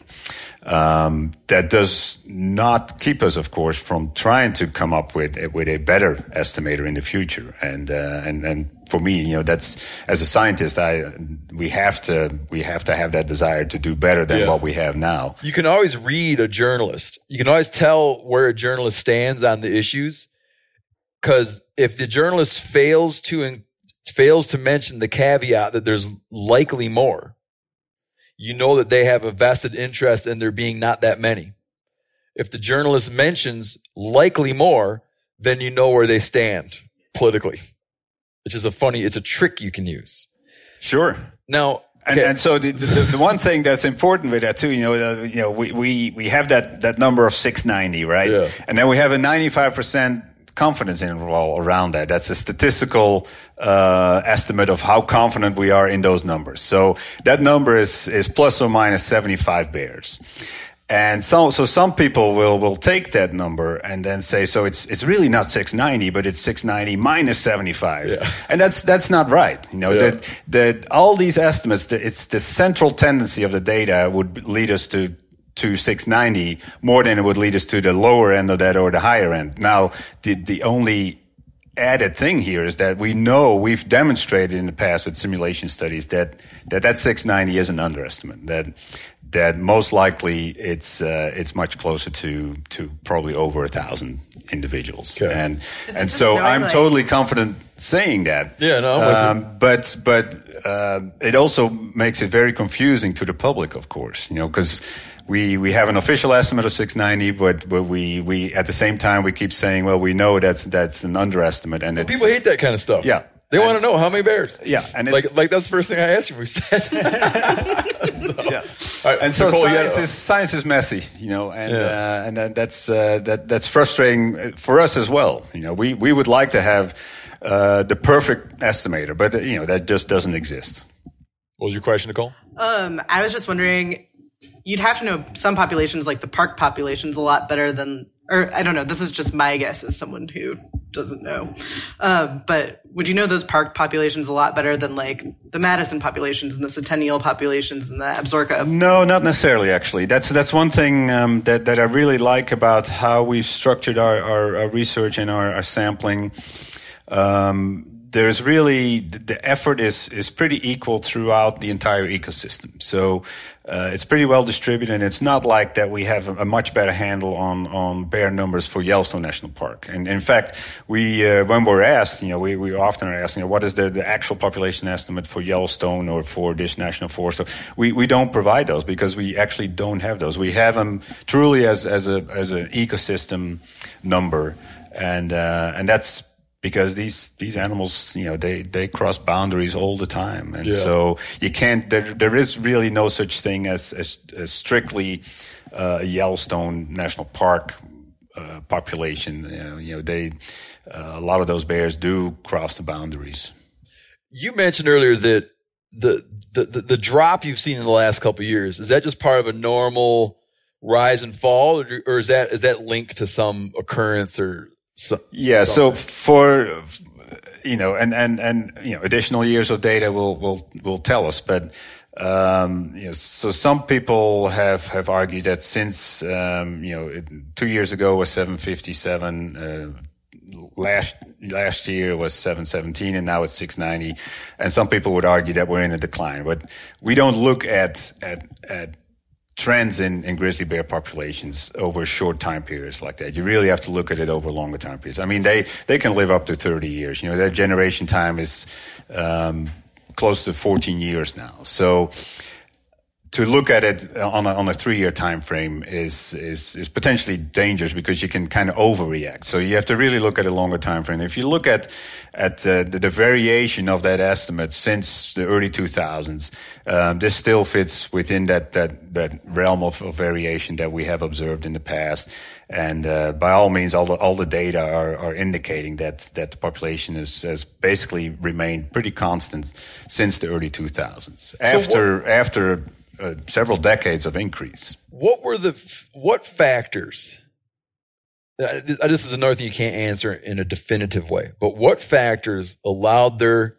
That does not keep us, of course, from trying to come up with a better estimator in the future. And for me, that's, as a scientist, we have to have that desire to do better than what we have now. You can always read a journalist. You can always tell where a journalist stands on the issues, because if the journalist fails to mention the caveat that there's likely more, you know that they have a vested interest in there being not that many. If the journalist mentions likely more, then you know where they stand politically. It's just it's a trick you can use. Sure. Now, okay. And so the one thing that's important with that too, we have that number of 690, right? Yeah. And then we have a 95% confidence interval around that. That's a statistical estimate of how confident we are in those numbers. So that number is plus or minus 75 bears. And so some people will take that number and then say, so it's really not 690, but it's 690 minus 75. Yeah. And that's not right. That all these estimates, it's the central tendency of the data would lead us to 690 more than it would lead us to the lower end of that or the higher end. Now, the only added thing here is that we've demonstrated in the past with simulation studies that 690 is an underestimate. That most likely it's much closer to probably over 1,000 individuals. Okay. And so I'm totally confident saying that. Yeah, no. But it also makes it very confusing to the public, of course, because we have an official estimate of 690, but we at the same time we keep saying, well, we know that's an underestimate, and people hate that kind of stuff. Yeah. They want to know how many bears. Yeah, and like that's the first thing I asked you. We said. Yeah. Right, and so Nicole, science is messy, and that's frustrating for us as well. We would like to have the perfect estimator, but that just doesn't exist. What was your question, Nicole? I was just wondering, you'd have to know some populations, like the park populations, a lot better than, or I don't know. This is just my guess as someone who doesn't know. But would you know those park populations a lot better than like the Madison populations and the Centennial populations and the Absaroka? No, not necessarily, actually. That's one thing that I really like about how we've structured our research and our sampling. there's really the effort is pretty equal throughout the entire ecosystem. So it's pretty well distributed, and it's not like that we have a much better handle on bear numbers for Yellowstone National Park. And in fact, we when we're asked, we often are asked, what is the actual population estimate for Yellowstone or for this national forest? So we don't provide those because we actually don't have those. We have them truly as an ecosystem number, and that's because these animals, they cross boundaries all the time, and so you can't. There is really no such thing as strictly a Yellowstone National Park population. A lot of those bears do cross the boundaries. You mentioned earlier that the drop you've seen in the last couple of years, is that just part of a normal rise and fall, or is that linked to some occurrence or? So for additional years of data will tell us, but so some people have argued that since 2 years ago was 757, last year was 717, and now it's 690, and some people would argue that we're in a decline, but we don't look at trends in grizzly bear populations over short time periods like that. You really have to look at it over longer time periods. I mean, they can live up to 30 years. Their generation time is close to 14 years now. So to look at it on a 3-year time frame is potentially dangerous because you can kind of overreact. So you have to really look at a longer time frame. If you look at the variation of that estimate since the early 2000s, this still fits within that realm of variation that we have observed in the past. And by all means, all the data are indicating that the population has basically remained pretty constant since the early 2000s. After several decades of increase. What factors? This is another thing you can't answer in a definitive way. But what factors allowed to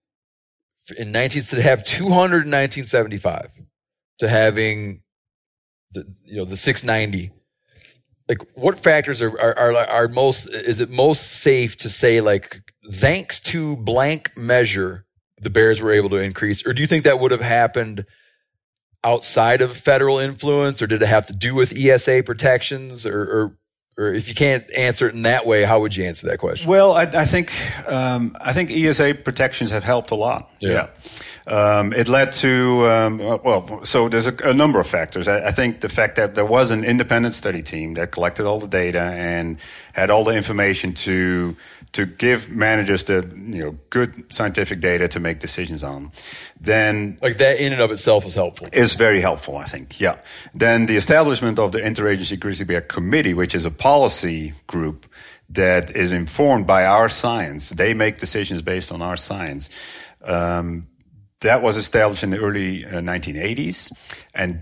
have 200 in 1975 to having the 690? Like, what factors are most? Is it most safe to say, like, thanks to blank measure, the bears were able to increase, or do you think that would have happened outside of federal influence, or did it have to do with ESA protections, or if you can't answer it in that way, how would you answer that question? Well, I think ESA protections have helped a lot. Yeah. It led to, so there's a number of factors. I think the fact that there was an independent study team that collected all the data and had all the information to give managers the good scientific data to make decisions on, then like that in and of itself is helpful. Is very helpful, I think. Yeah. Then the establishment of the Interagency Grizzly Bear Committee, which is a policy group that is informed by our science. They make decisions based on our science. That was established in the early 1980s, and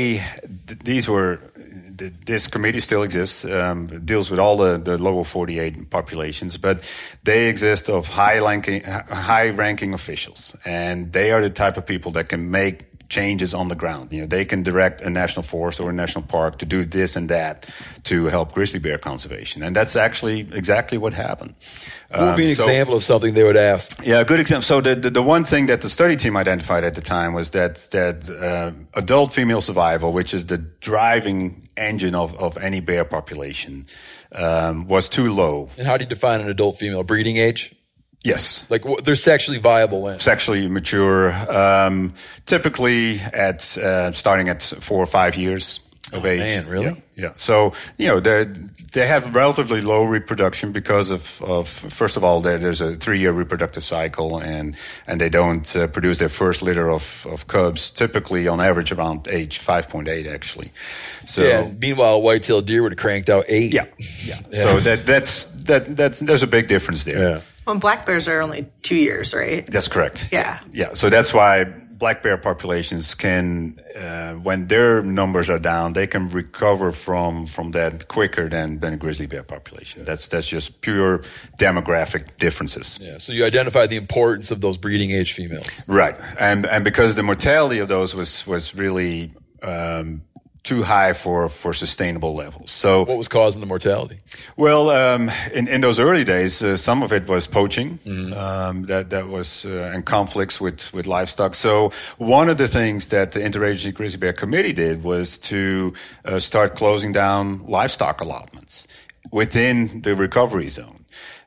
this committee still exists, deals with all the lower 48 populations, but they exist of high-ranking officials, and they are the type of people that can make changes on the ground. They can direct a national forest or a national park to do this and that to help grizzly bear conservation, and that's actually exactly what happened. What would be an example of something they would ask? Yeah, a good example. So the one thing that the study team identified at the time was that adult female survival, which is the driving engine of any bear population, was too low. And how do you define an adult female? Breeding age? Yes. Like they're sexually viable when? Sexually mature, typically at starting at 4 or 5 years of age. Man, really? Yeah. So, they have relatively low reproduction because of first of all, there's a 3-year reproductive cycle, and they don't produce their first litter of cubs, typically on average around age 5.8, actually. So, yeah, meanwhile, a white-tailed deer would have cranked out 8. Yeah. So that's there's a big difference there. Yeah. Well, black bears are only 2 years, right? That's correct. Yeah. Yeah. So that's why black bear populations can, when their numbers are down, they can recover from that quicker than a grizzly bear population. That's just pure demographic differences. Yeah. So you identify the importance of those breeding age females. Right. And because the mortality of those was really too high for sustainable levels. So what was causing the mortality? Well, in those early days, some of it was poaching. That was and conflicts with livestock. So one of the things that the Interagency Grizzly Bear Committee did was to start closing down livestock allotments within the recovery zone,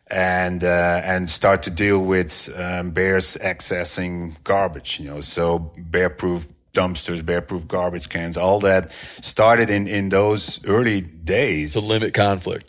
and start to deal with bears accessing garbage. So bear-proof dumpsters, bear-proof garbage cans, all that started in those early days to limit conflict.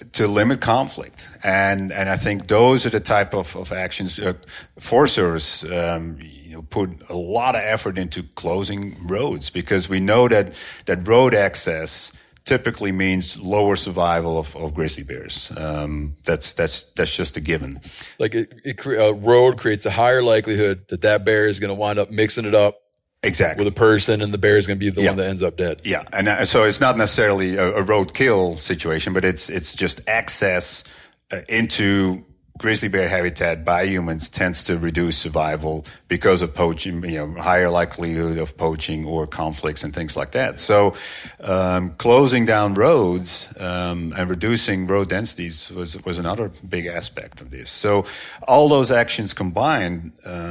And I think those are the type of actions Forest Service put a lot of effort into closing roads, because we know that road access typically means lower survival of grizzly bears. That's just a given. Like a road creates a higher likelihood that bear is going to wind up mixing it up exactly with a person, and the bear is going to be the one that ends up dead. Yeah, and so it's not necessarily a roadkill situation, but it's just access into grizzly bear habitat by humans tends to reduce survival because of poaching, higher likelihood of poaching or conflicts and things like that. So closing down roads and reducing road densities was another big aspect of this. So all those actions combined,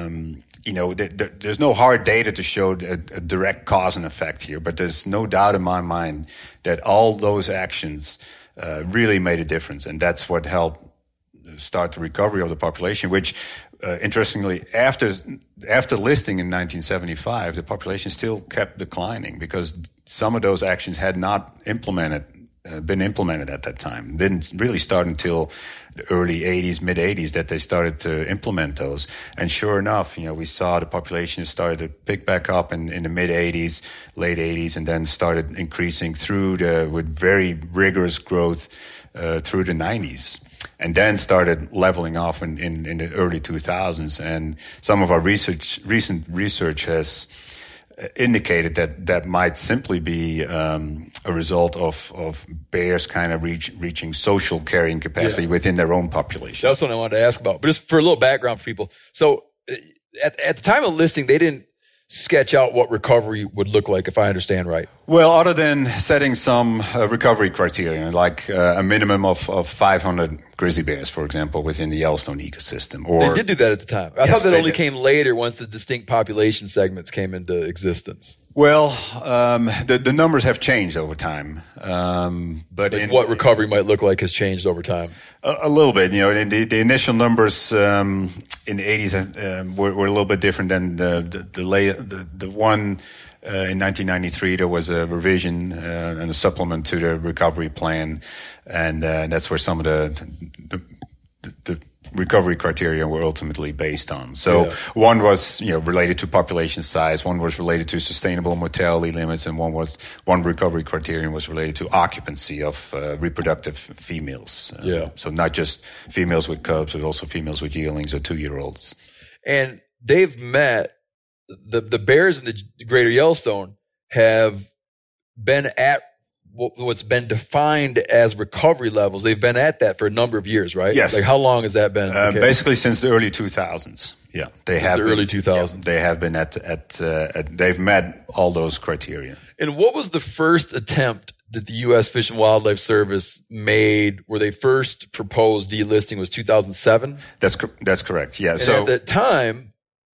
there's no hard data to show a direct cause and effect here, but there's no doubt in my mind that all those actions really made a difference, and that's what helped start the recovery of the population, which, interestingly, after listing in 1975, the population still kept declining because some of those actions had not been implemented at that time. Didn't really start until the early 80s, mid 80s that they started to implement those. And sure enough, we saw the population started to pick back up in the mid 80s, late 80s, and then started increasing with very rigorous growth through the 90s. And then started leveling off in the early 2000s. And some of our recent research has indicated that might simply be a result of bears kind of reaching social carrying capacity within their own population. That's what I wanted to ask about. But just for a little background for people. So at the time of listing, they didn't sketch out what recovery would look like, if I understand right. Well, other than setting some recovery criteria, like a minimum of 500 grizzly bears, for example, within the Yellowstone ecosystem. They did do that at the time. I thought that only came later once the distinct population segments came into existence. Well, the numbers have changed over time. But what recovery might look like has changed over time. A little bit. The initial numbers in the 80s were a little bit different than the one in 1993. There was a revision and a supplement to the recovery plan, and that's where some of the recovery criteria were ultimately based on. So one was related to population size, one was related to sustainable mortality limits, and one recovery criterion was related to occupancy of reproductive females. So not just females with cubs, but also females with yearlings or 2-year-olds. And they've met the bears in the greater Yellowstone have been at what's been defined as recovery levels. They've been at that for a number of years, right? Yes. Like how long has that been? Basically since the early 2000s. Yeah, they have the early 2000s. Yeah, they have been they've met all those criteria. And what was the first attempt that the U.S. Fish and Wildlife Service made where they first proposed delisting was 2007? That's correct. Yeah. And so at that time,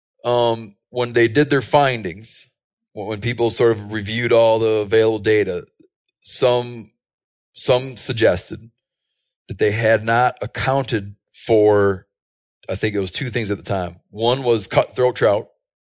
when they did their findings, when people sort of reviewed all the available data, some suggested that they had not accounted for, I think it was 2 things at the time. One was cutthroat trout,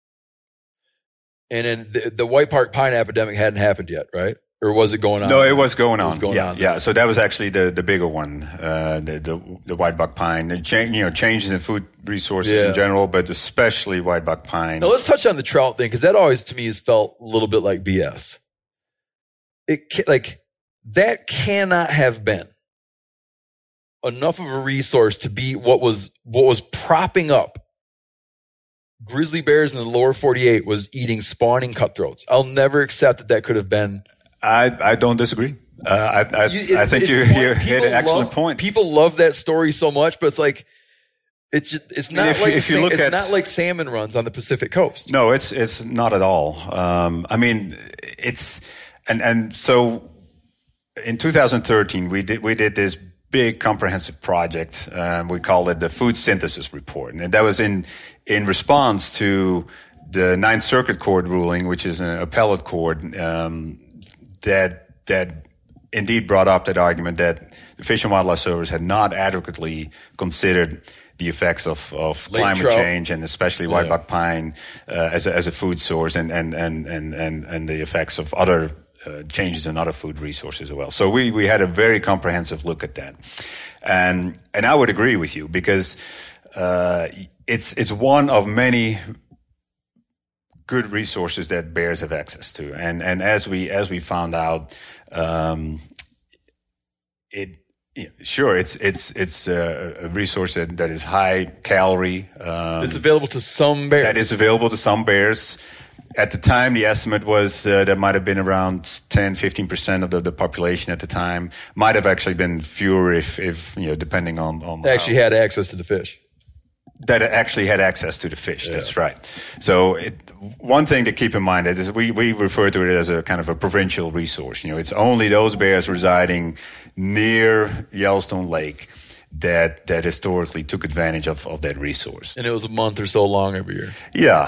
and then the White Park Pine epidemic hadn't happened yet, right? Or was it going on? No, it was going on. It was going on. Yeah. So that was actually the bigger one, the whitebuck pine. Changes in food resources in general, but especially whitebuck pine. Now let's touch on the trout thing, because that always to me has felt a little bit like BS. That cannot have been enough of a resource to be what was propping up grizzly bears in the lower 48 was eating spawning cutthroats. I'll never accept that could have been. I don't disagree. I think you hit an excellent point. People love that story so much, but it's like it's not not like salmon runs on the Pacific coast. No, it's not at all. And so in 2013, we did this big comprehensive project. We called it the Food Synthesis Report. And that was in response to the Ninth Circuit Court ruling, which is an appellate court, that indeed brought up that argument that the Fish and Wildlife Service had not adequately considered the effects of climate change, and especially whitebuck pine as a food source, and the effects of other changes in other food resources as well. So we had a very comprehensive look at that, and I would agree with you, because it's one of many good resources that bears have access to, and as we found out, it's a resource that is high calorie. It's available to some bears. That is available to some bears. At the time, the estimate was that might have been around 10-15% of the population at the time. Might have actually been fewer if depending on they actually had access to the fish. That actually had access to the fish. Yeah. That's right. So one thing to keep in mind is we refer to it as a kind of a provincial resource. It's only those bears residing near Yellowstone Lake that historically took advantage of that resource. And it was a month or so long every year. Yeah.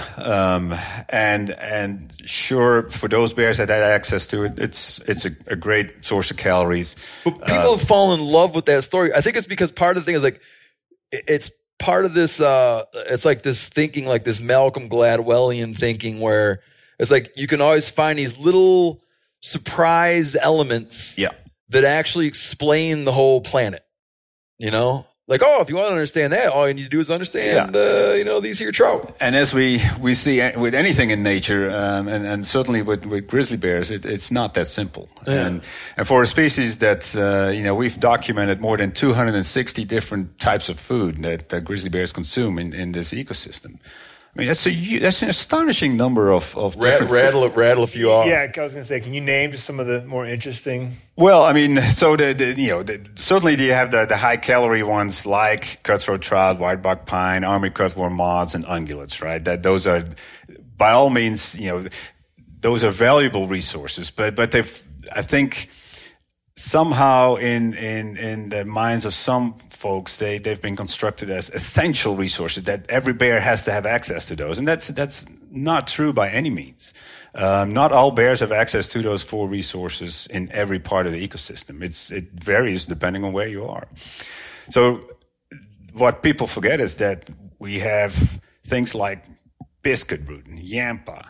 And sure, for those bears that had access to it, it's a great source of calories. But people have fallen in love with that story. I think it's because part of the thing is like, it's part of this, it's like this thinking, like this Malcolm Gladwellian thinking, where it's like you can always find these little surprise elements that actually explain the whole planet. Like, if you want to understand that, all you need to do is understand, these here trout. And as we see with anything in nature, and certainly with grizzly bears, it's not that simple. Yeah. And for a species that, we've documented more than 260 different types of food that grizzly bears consume in this ecosystem. I mean, that's an astonishing number of different rattle a few off. Yeah, I was going to say, can you name just some of the more interesting? Well, I mean, so certainly you have the high calorie ones like cutthroat trout, whitebuck pine, army cutworm moths, and ungulates, right? Those are, by all means, those are valuable resources, but I think somehow in the minds of some folks, they've been constructed as essential resources, that every bear has to have access to those. And that's not true by any means. Not all bears have access to those four resources in every part of the ecosystem. It varies depending on where you are. So what people forget is that we have things like biscuit root and yampa,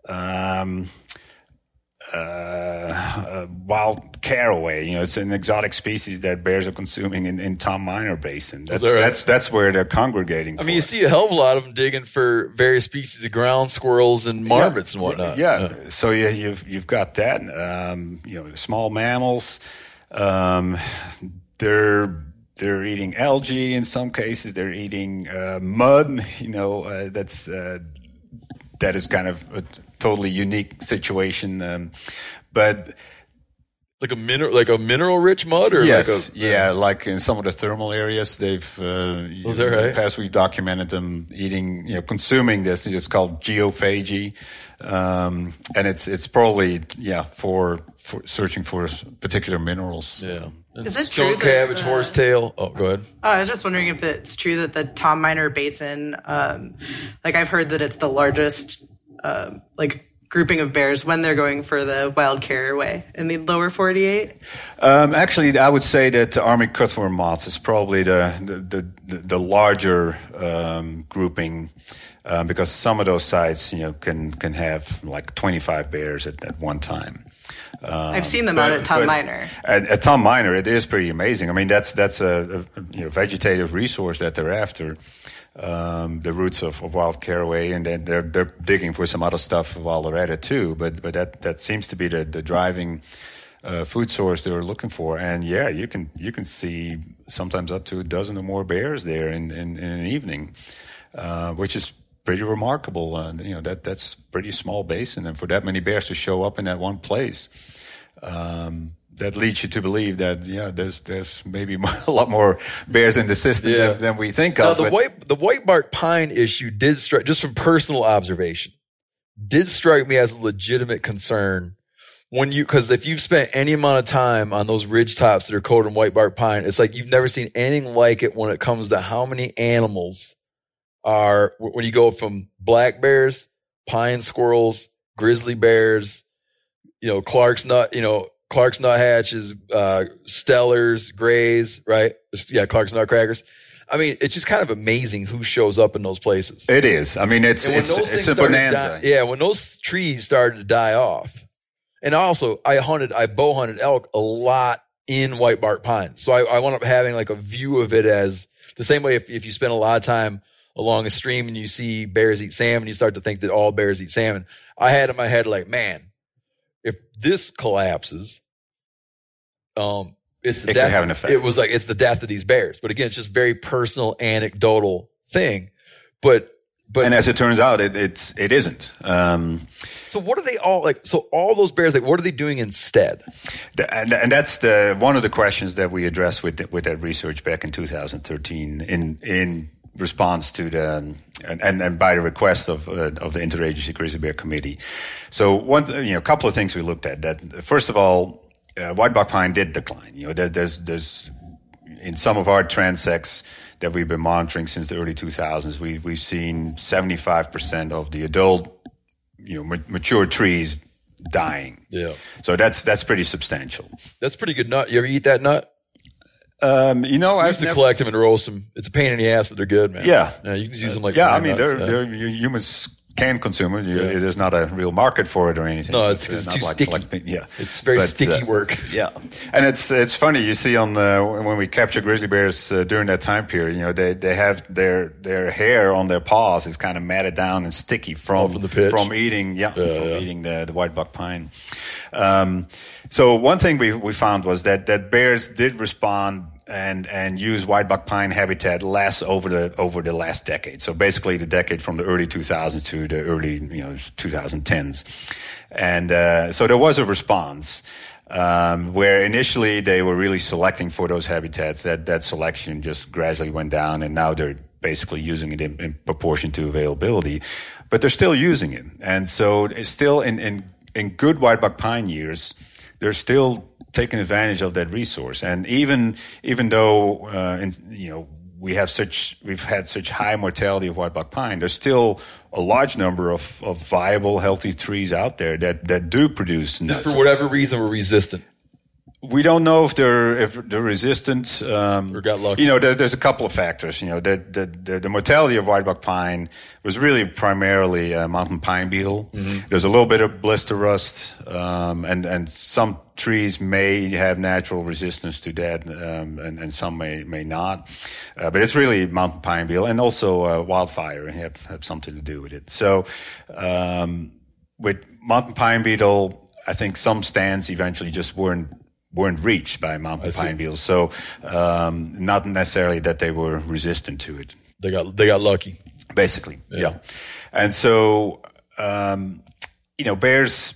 wild caraway. It's an exotic species that bears are consuming in Tom Minor Basin. That's where they're congregating. I mean, you see a hell of a lot of them digging for various species of ground squirrels and marmots and whatnot. Yeah. So you've got that. Small mammals. They're eating algae in some cases. They're eating mud. That is kind of a totally unique situation, but like a mineral rich mud, or yes, like in some of the thermal areas, they've in the past we've documented them eating, consuming this. It's called geophagy, and it's probably for searching for particular minerals. Yeah. Is it true cabbage, horsetail? Oh, go ahead. I was just wondering if it's true that the Tom Minor Basin, I've heard that it's the largest, grouping of bears when they're going for the wild caraway in the lower 48. Actually, I would say that army cutworm moths is probably the larger grouping, because some of those sites, can have like 25 bears at one time. I've seen them out at Tom Minor. At Tom Minor, it is pretty amazing. I mean, that's a vegetative resource that they're after, the roots of wild caraway, and then they're digging for some other stuff while they're at it too. But that seems to be the driving food source they're looking for. And yeah, you can see sometimes up to a dozen or more bears there in an evening, which is pretty remarkable. That's pretty small basin, and for that many bears to show up in that one place, that leads you to believe that there's maybe a lot more bears in the system than we think of. Now, the whitebark pine issue did strike, just from personal observation, did strike me as a legitimate concern because if you've spent any amount of time on those ridge tops that are coated in white bark pine, it's like you've never seen anything like it when it comes to how many animals are, when you go from black bears, pine squirrels, grizzly bears, Clark's nuthatches, stellars, grays, right? Yeah, Clark's nutcrackers. I mean, it's just kind of amazing who shows up in those places. It is. I mean, it's a bonanza. When those trees started to die off. And also, I bow hunted elk a lot in white bark pine. So I wound up having like a view of it as the same way if you spend a lot of time along a stream and you see bears eat salmon, you start to think that all bears eat salmon. I had in my head like, man, if this collapses, it's the death. Could have an effect. It was like, it's the death of these bears. But again, it's just very personal, anecdotal thing. But and as it turns out, it isn't. So what are they all like? So all those bears, like, what are they doing instead? And that's one of the questions that we addressed with that research back in 2013 in response to the and by the request of the Interagency Grizzly Bear Committee. So a couple of things we looked at. That first of all, white bark pine did decline. There's in some of our transects that we've been monitoring since the early 2000s, we've seen 75% of the adult, mature trees dying. Yeah. So that's pretty substantial. That's pretty good nut. You ever eat that nut? I used to collect them and roast them. It's a pain in the ass, but they're good, man. Yeah. You can use them like they're humans can consume it. There's not a real market for it or anything. No, it's too sticky. It's very sticky work. Yeah, and it's funny. You see when we capture grizzly bears during that time period, they have their hair on their paws is kind of matted down and sticky from the pitch. From eating eating the white bark pine. So one thing we found was that bears did respond and use white bark pine habitat less over the last decade. So basically the decade from the early 2000s to the early 2010s. And so there was a response where initially they were really selecting for those habitats. That selection just gradually went down, and now they're basically using it in proportion to availability. But they're still using it. And so it's still in good white bark pine years, they're still taking advantage of that resource. And even though we've had such high mortality of white bark pine, there's still a large number of viable, healthy trees out there that do produce nuts. For whatever reason, we're resistant. We don't know if they're resistant. Or got lucky. There's a couple of factors. The mortality of white bark pine was really primarily mountain pine beetle. Mm-hmm. There's a little bit of blister rust, and some trees may have natural resistance to that, and some may not. But it's really mountain pine beetle, and also wildfire have something to do with it. So with mountain pine beetle, I think some stands eventually just weren't reached by mountain pine beetles, so not necessarily that they were resistant to it. They got lucky, basically. Yeah. And so bears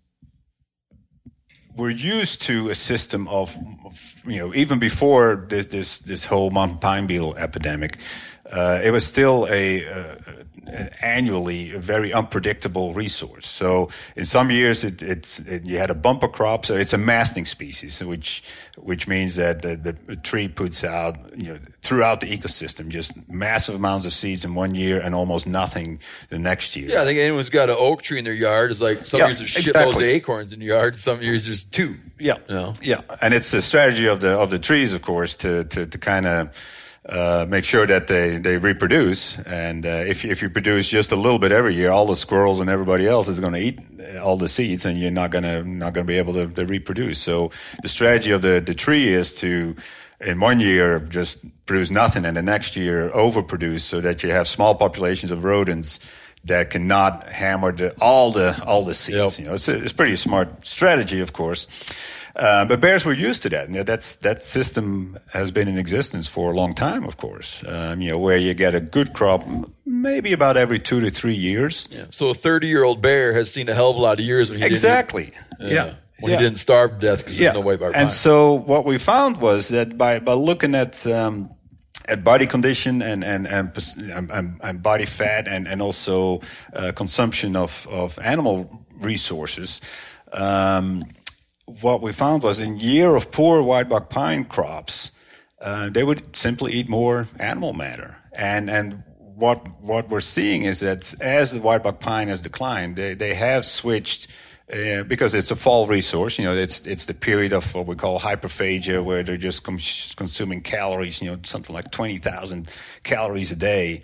were used to a system of even before this whole mountain pine beetle epidemic, it was still annually a very unpredictable resource. So in some years you had a bumper crop, so it's a masting species, which means that the tree puts out throughout the ecosystem just massive amounts of seeds in one year and almost nothing the next year. Yeah, I think anyone's got an oak tree in their yard. It's like some years there's shitloads of acorns in your yard, some years there's two. Yeah, yeah, and it's the strategy of the trees, of course, to kind of make sure that they reproduce, and if you produce just a little bit every year, all the squirrels and everybody else is going to eat all the seeds, and you're not going to be able to reproduce. So the strategy of the tree is to, in one year, just produce nothing, and the next year overproduce, so that you have small populations of rodents that cannot hammer all the seeds. Yep. It's a pretty smart strategy, of course. But bears were used to that. That system has been in existence for a long time, of course. Where you get a good crop maybe about every 2 to 3 years. Yeah. So a 30-year-old bear has seen a hell of a lot of years when he exactly. When he didn't starve to death because there's no white bark pine. And so what we found was that by looking at body condition and body fat and also consumption of animal resources. what we found was in year of poor whitebuck pine crops, they would simply eat more animal matter. And what we're seeing is that as the whitebuck pine has declined, they have switched, because it's a fall resource. It's the period of what we call hyperphagia, where they're just consuming calories. Something like 20,000 calories a day,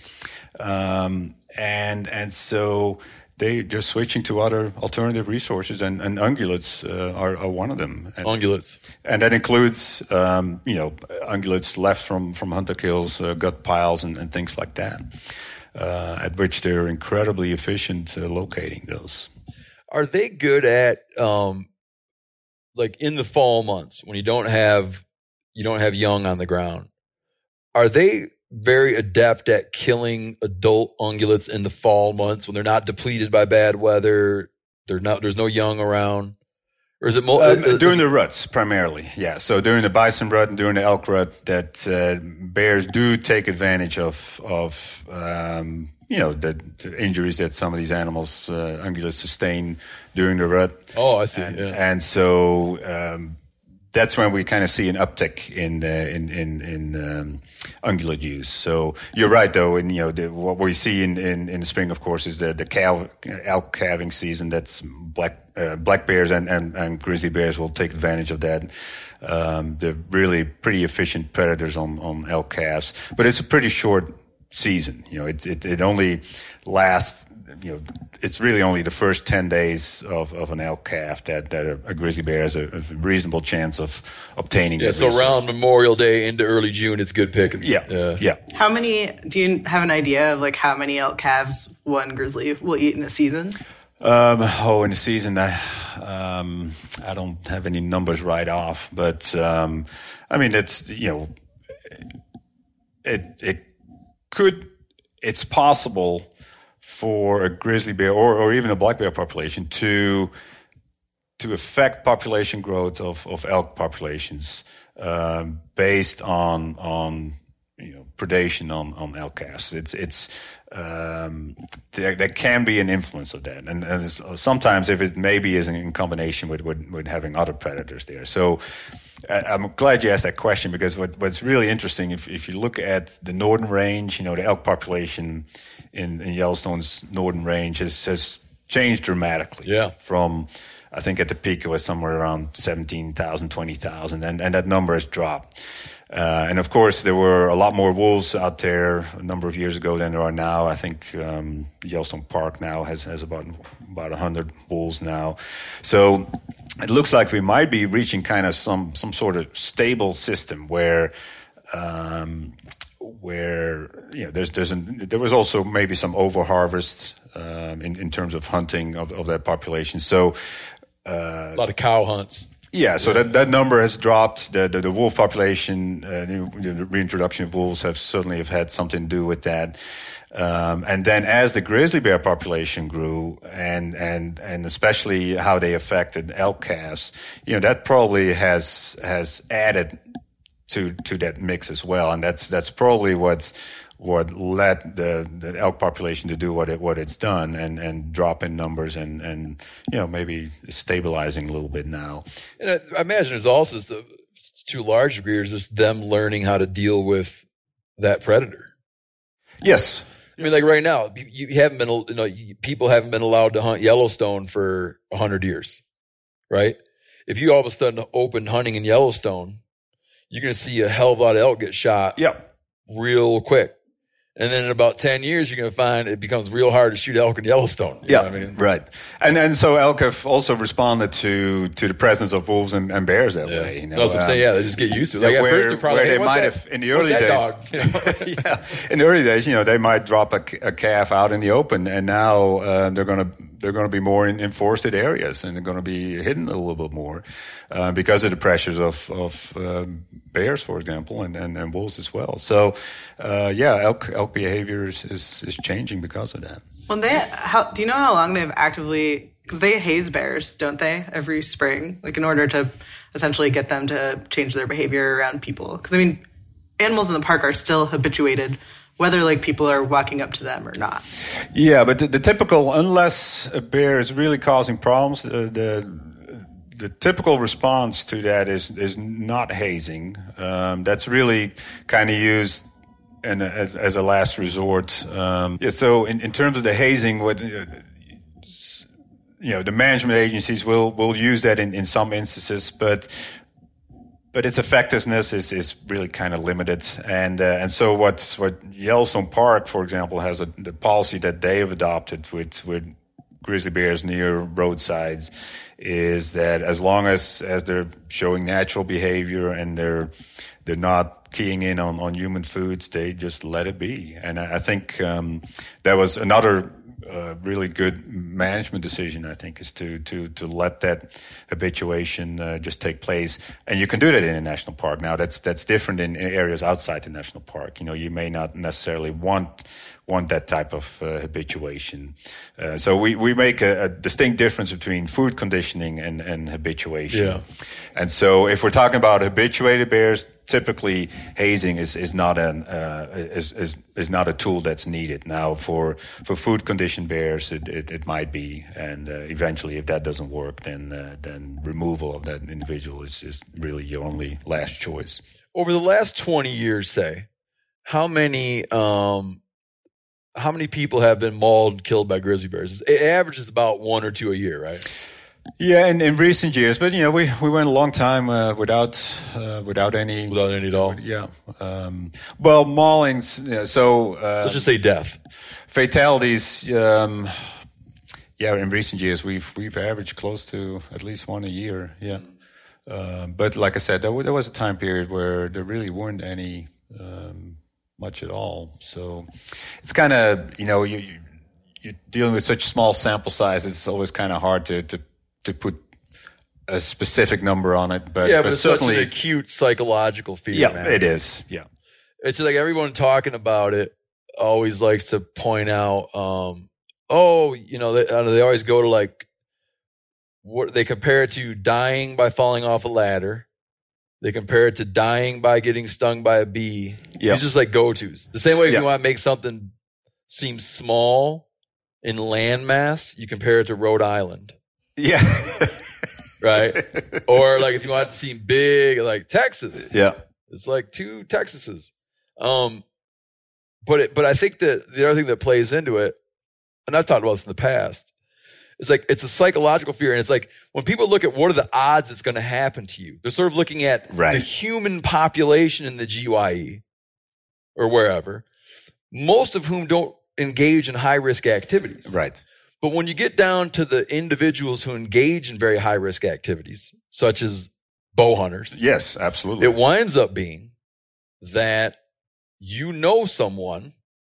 and so they're just switching to other alternative resources, and ungulates are one of them. Ungulates, and that includes ungulates left from hunter kills, gut piles, and things like that, at which they're incredibly efficient locating those. Are they good at like in the fall months when you don't have young on the ground? Are they very adept at killing adult ungulates in the fall months when they're not depleted by bad weather? There's no young around, or is it during the ruts primarily? Yeah, so during the bison rut and during the elk rut, that bears do take advantage of the injuries that some of these animals, ungulates, sustain during the rut. Oh, I see. And so that's when we kind of see an uptick in ungulate use. So you're right, though, and what we see in the spring, of course, is the elk calving season. That's black bears and grizzly bears will take advantage of that. They're really pretty efficient predators on elk calves, but it's a pretty short season. It only lasts. It's really only the first 10 days of an elk calf that a grizzly bear has a reasonable chance of obtaining. Yeah, so resource. Around Memorial Day into early June, it's good pickings. Yeah. How many? Do you have an idea of how many elk calves one grizzly will eat in a season? In a season, I don't have any numbers right off, but it's possible for a grizzly bear or even a black bear population to affect population growth of elk populations based on predation on elk calves. There can be an influence of that, and sometimes if it maybe is in combination with having other predators there. So I'm glad you asked that question, because what's really interesting, if you look at the northern range, the elk population in Yellowstone's northern range has changed dramatically. Yeah. From, I think at the peak it was somewhere around 17,000, 20,000, and that number has dropped. And of course, there were a lot more wolves out there a number of years ago than there are now. I think Yellowstone Park now has about 100 wolves now. So it looks like we might be reaching kind of some sort of stable system where there was also maybe some overharvest in terms of hunting of that population. So a lot of cow hunts. Yeah, so that number has dropped. The wolf population, the reintroduction of wolves certainly have had something to do with that. And then as the grizzly bear population grew, and especially how they affected elk calves, that probably has added to that mix as well. And that's probably what led the elk population to do what it's done and drop in numbers and maybe stabilizing a little bit now. And I imagine there's also, to a large degree, there's just them learning how to deal with that predator. Yes. I mean, like right now, people haven't been allowed to hunt Yellowstone for 100 years, right? If you all of a sudden open hunting in Yellowstone, you're going to see a hell of a lot of elk get shot real quick. And then in about 10 years, you're going to find it becomes real hard to shoot elk in Yellowstone. You know what I mean? Right. And so elk have also responded to the presence of wolves and bears that way. That's what I'm saying. Yeah, they just get used to it. Like at first, they're probably, they might have in the early days. In the early days, they might drop a calf out in the open, and now they're going to be more in forested areas, and they're going to be hidden a little bit more because of the pressures of bears, for example, and wolves as well. So, elk behavior is changing because of that. Well, do you know how long they've actively, because they haze bears, don't they, every spring, in order to essentially get them to change their behavior around people? Because, animals in the park are still habituated, whether people are walking up to them or not. Yeah, but the typical, unless a bear is really causing problems, the typical response to that is not hazing. That's really kind of used as a last resort. So in terms of the hazing, what the management agencies will use that in some instances, but its effectiveness is really kind of limited. And so what Yellowstone Park, for example, has the policy that they have adopted with grizzly bears near roadsides is that as long as they're showing natural behavior and they're not keying in on human foods, they just let it be. And I think that was another really good management decision, I think, is to let that habituation just take place. And you can do that in a national park. Now that's different in areas outside the national park. You may not necessarily want that type of habituation. So we make a distinct difference between food conditioning and habituation. Yeah. And so if we're talking about habituated bears, typically hazing is not a tool that's needed. Now for food conditioned bears, it might be, and eventually if that doesn't work, then removal of that individual is really your only last choice. Over the last 20 years, say, how many people have been mauled and killed by grizzly bears? It averages about 1 or 2 a year, right? Yeah, in recent years, but we went a long time without any at all. Yeah, well, maulings. So let's just say death, fatalities. In recent years we've averaged close to at least 1 a year. Yeah, but like I said, there was a time period where there really weren't any much at all. So it's kind of you're dealing with such small sample size. It's always kind of hard to put a specific number on it, but it's certainly such an acute psychological fear. Yeah, man. it is. Yeah, it's like everyone talking about it always likes to point out. They always go to like what they compare it to: dying by falling off a ladder. They compare it to dying by getting stung by a bee. Yep. It's just like go-tos. The same way if you want to make something seem small in landmass, you compare it to Rhode Island. Yeah. Right? Or like if you want it to seem big, like Texas. Yeah. It's like 2 Texases. But I think that the other thing that plays into it, and I've talked about this in the past, it's like it's a psychological fear. And it's like when people look at what are the odds it's going to happen to you, they're sort of looking at the human population in the GYE or wherever, most of whom don't engage in high-risk activities. Right. But when you get down to the individuals who engage in very high-risk activities, such as bow hunters. Yes, absolutely. It winds up being that someone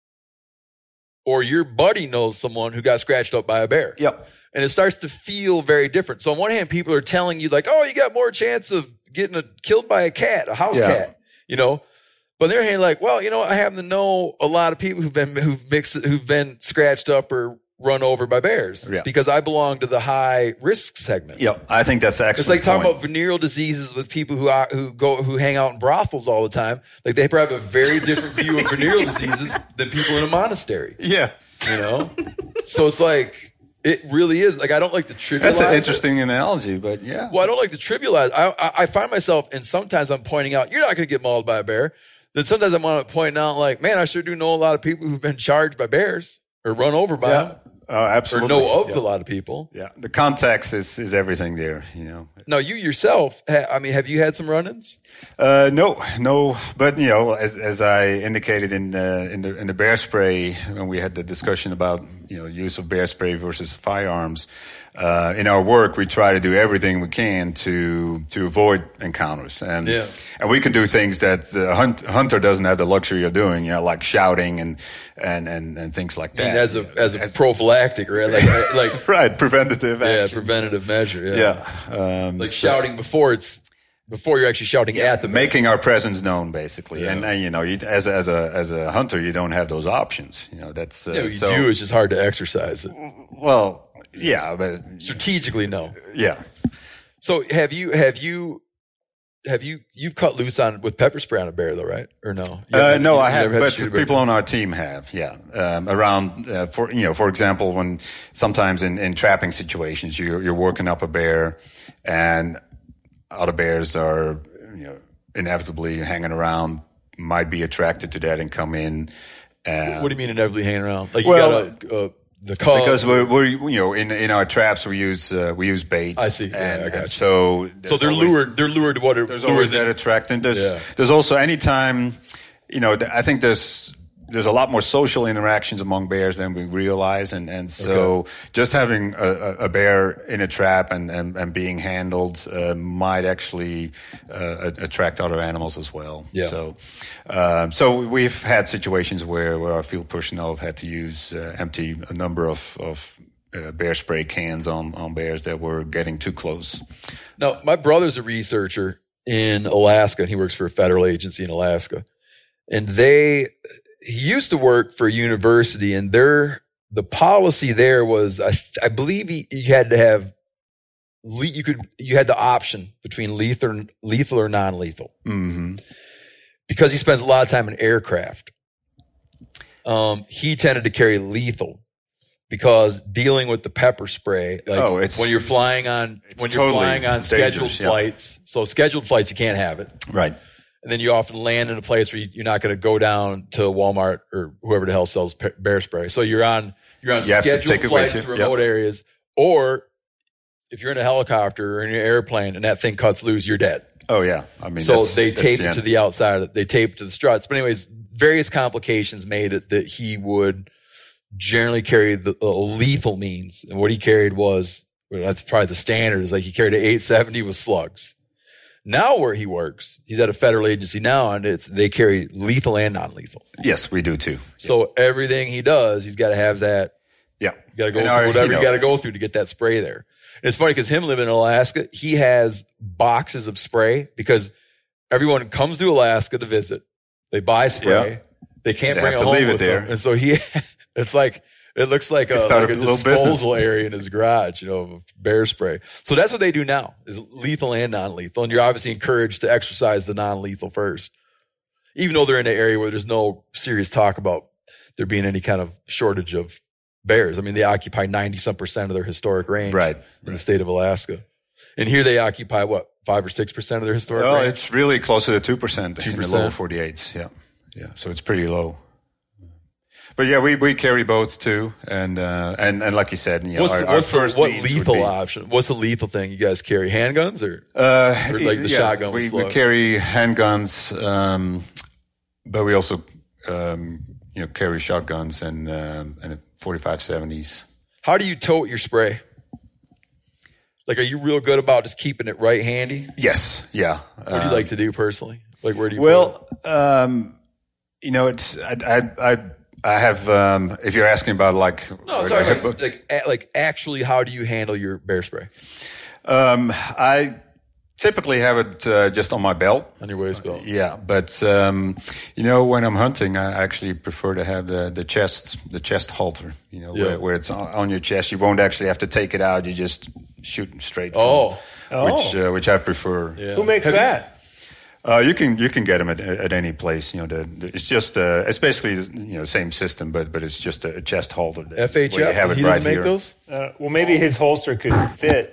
or your buddy knows someone who got scratched up by a bear. Yep. And it starts to feel very different. So on one hand, people are telling you like, oh, you got more chance of getting killed by a cat, a house cat, But on the other hand, like, well, I happen to know a lot of people who've been scratched up or run over by bears because I belong to the high risk segment. Yeah, I think that's excellent. It's like talking about venereal diseases with people who hang out in brothels all the time. Like they probably have a very different view of venereal diseases than people in a monastery. Yeah, So it's like it really is. Like I don't like to trivialize. That's an interesting analogy, but yeah. Well, I don't like to trivialize. I find myself, and sometimes I'm pointing out, you're not going to get mauled by a bear. Then sometimes I'm want to point out, like, man, I sure do know a lot of people who've been charged by bears or run over by them. Absolutely. Or know of a lot of people. Yeah, the context is everything there. Now, you yourself, have you had some run-ins? No. But as I indicated in the bear spray when we had the discussion about use of bear spray versus firearms, in our work we try to do everything we can to avoid encounters, and we can do things that a hunter doesn't have the luxury of doing, like shouting and things like that. As a prophylactic, right? Like right, preventative action. Yeah, preventative measure. Yeah. Shouting before you're actually shouting at them, making our presence known, basically. Yeah. And as a hunter, you don't have those options. That's you do. It's just hard to exercise it. Well, yeah, but strategically, no. Yeah. So have you you've cut loose with pepper spray on a bear though, right? Or no? No, I have, but people on our team have, yeah. For example, when sometimes in trapping situations, you're working up a bear, and other bears are, inevitably hanging around, might be attracted to that and come in. What do you mean inevitably hanging around? Like you got the cubs? Because we're in our traps we use bait. I see. Yeah, I got you. So they're lured. They're lured to what? There's always that attractant. There's also anytime, I think there's a lot more social interactions among bears than we realize, and so just having a bear in a trap and being handled might actually attract other animals as well. Yeah. So we've had situations where our field personnel have had to empty a number of bear spray cans on bears that were getting too close. Now, my brother's a researcher in Alaska, and he works for a federal agency in Alaska, and he used to work for a university, and the policy there was, I believe you had to have, you had the option between lethal or non-lethal. Mm-hmm. Because he spends a lot of time in aircraft. He tended to carry lethal because dealing with the pepper spray, when you're flying on scheduled flights. So scheduled flights, you can't have it. Right. And then you often land in a place where you're not going to go down to Walmart or whoever the hell sells bear spray. So you're on scheduled flights to remote areas, or if you're in a helicopter or in your airplane and that thing cuts loose, you're dead. Oh yeah, I mean. So they tape it to the outside. They tape it to the struts. But anyways, various complications made it that he would generally carry the lethal means, and what he carried was, that's probably the standard, is like he carried an 870 with slugs. Now where he works, he's at a federal agency now, and they carry lethal and non-lethal. Yes, we do too. So everything he does, he's got to have that. Yeah. You got to go through whatever you got to go through to get that spray there. And it's funny because him living in Alaska, he has boxes of spray because everyone comes to Alaska to visit. They buy spray. Yeah. They can't bring it home with them. And so it looks like a disposal area in his garage, of bear spray. So that's what they do now, is lethal and non-lethal. And you're obviously encouraged to exercise the non-lethal first, even though they're in an area where there's no serious talk about there being any kind of shortage of bears. I mean, they occupy 90% of their historic range in the state of Alaska. And here they occupy, 5 or 6% of their historic range? It's really closer to 2% in the lower 48s. Yeah. Yeah. So it's pretty low. But yeah, we carry both too, and like you said, what's the lethal option? What's the lethal thing you guys carry? Handguns or like the shotgun? We carry handguns, but we also carry shotguns and 45-70s. How do you tote your spray? Like, are you real good about just keeping it right handy? Yes. Yeah. What do you like to do personally? Like, where do you? It's I have. If you're asking about actually, how do you handle your bear spray? I typically have it just on my belt, on your waist belt. Yeah, but when I'm hunting, I actually prefer to have the chest halter. Where it's on your chest. You won't actually have to take it out. You just shoot straight. Which I prefer. Yeah. Who makes that? You can get them at any place. It's just it's basically same system, but it's just a chest holder. FHF. Have it he right doesn't make here. Those. Maybe his holster could fit.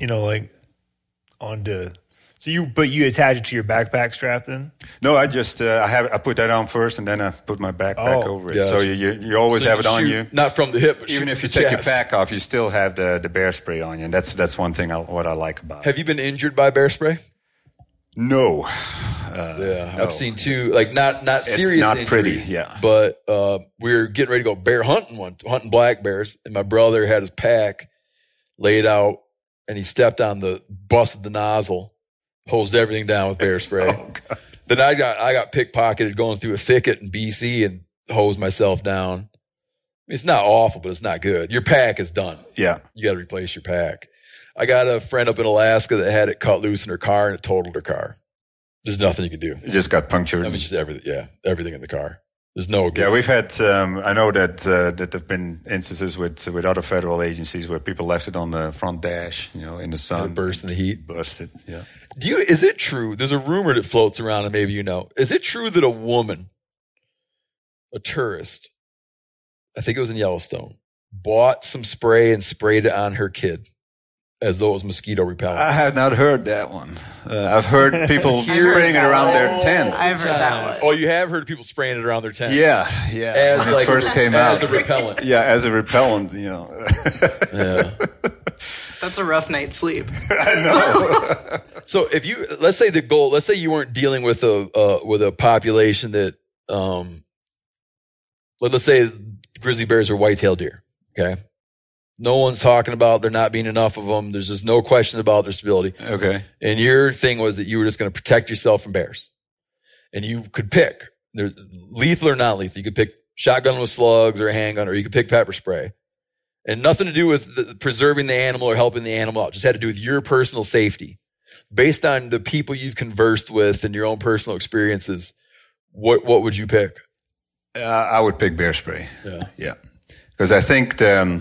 Onto. So you attach it to your backpack strap then? No, I just I put that on first, and then I put my backpack over it. Gotcha. So you always have it on you. Not from the hip, but even if you take your pack off, you still have the bear spray on you. And that's one thing what I like about it. Have you been injured by bear spray? No. No. I've seen two, not serious it's not injuries, pretty, yeah. But we were getting ready to go bear hunting black bears, and my brother had his pack laid out, and he stepped on busted the nozzle, hosed everything down with bear spray. God. Then I got pickpocketed going through a thicket in BC and hosed myself down. I mean, it's not awful, but it's not good. Your pack is done. Yeah. You got to replace your pack. I got a friend up in Alaska that had it cut loose in her car, and it totaled her car. There's nothing you can do. It just got punctured. I mean, just everything. Yeah, everything in the car. There's no good. Yeah, we've had. I know that that there've been instances with other federal agencies where people left it on the front dash, in the sun, it burst in the heat, busted. Yeah. Is it true? There's a rumor that floats around, and maybe you know. Is it true that a woman, a tourist, I think it was in Yellowstone, bought some spray and sprayed it on her kid as though it was mosquito repellent? I have not heard that one. I've heard people spraying it around their tent. I've heard that one. Oh, you have heard people spraying it around their tent? Yeah. As when like it first came as out. a repellent. Yeah, as a repellent, Yeah. That's a rough night's sleep. I know. So let's say you weren't dealing with a population that, let's say grizzly bears or white-tailed deer. Okay. No one's talking about there not being enough of them. There's just no question about their stability. Okay. And your thing was that you were just going to protect yourself from bears. And you could pick, there's lethal or not lethal. You could pick shotgun with slugs or a handgun, or you could pick pepper spray. And nothing to do with preserving the animal or helping the animal out. Just had to do with your personal safety. Based on the people you've conversed with and your own personal experiences, what would you pick? I would pick bear spray. Yeah. Because I think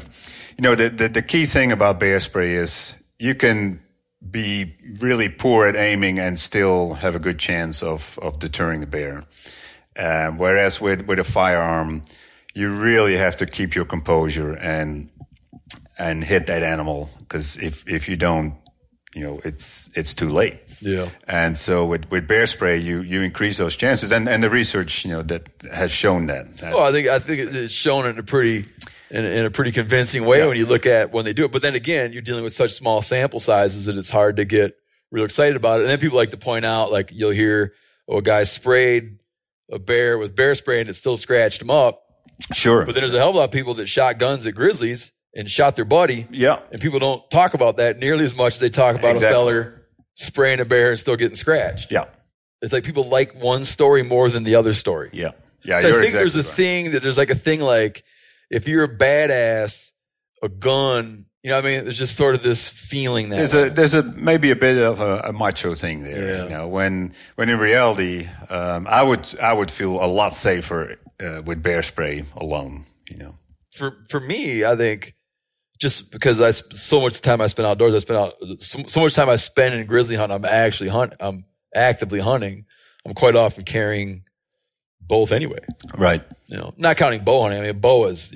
the key thing about bear spray is you can be really poor at aiming and still have a good chance of deterring the bear. Whereas with a firearm, you really have to keep your composure and hit that animal, because if you don't, it's too late. Yeah. And so with bear spray, you increase those chances, and the research that has shown that. Well, I think it's shown in a pretty convincing way when you look at when they do it. But then again, you're dealing with such small sample sizes that it's hard to get real excited about it. And then people like to point out, like you'll hear, a guy sprayed a bear with bear spray and it still scratched him up. Sure. But then there's a hell of a lot of people that shot guns at grizzlies and shot their buddy. Yeah. And people don't talk about that nearly as much as they talk about a feller spraying a bear and still getting scratched. Yeah. It's like people like one story more than the other story. Yeah. Yeah. So I think there's a thing like, if you're a badass, a gun, there's just sort of this feeling that there's maybe a bit of a macho thing there. Yeah. When in reality, I would feel a lot safer with bear spray alone. For me, I think just because so much time I spend outdoors, so much time I spend in grizzly hunting. I'm actively hunting. I'm quite often carrying both anyway. Right. Not counting bow hunting. I mean, a bow is,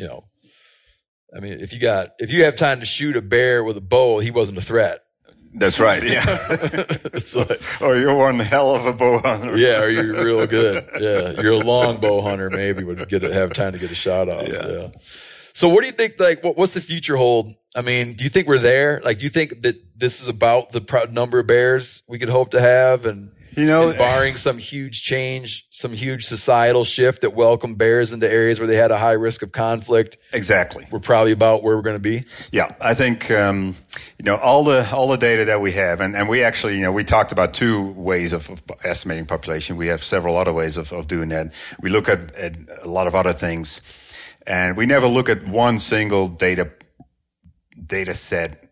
if you have time to shoot a bear with a bow, he wasn't a threat. That's right. Yeah. It's like, or you're one hell of a bow hunter. Yeah. Or you're real good. Yeah. You're a long bow hunter. Maybe would have time to get a shot off. Yeah. So what do you think, what's the future hold? I mean, do you think we're there? Do you think that this is about the number of bears we could hope to have? And barring some huge change, some huge societal shift that welcomed bears into areas where they had a high risk of conflict. Exactly. We're probably about where we're going to be. Yeah. I think, all the data that we have, and we actually, we talked about two ways of estimating population. We have several other ways of doing that. We look at a lot of other things, and we never look at one single data set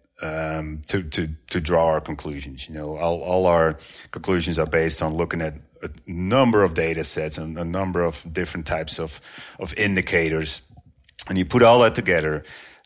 to draw our conclusions. All our conclusions are based on looking at a number of data sets and a number of different types of indicators. And you put all that together,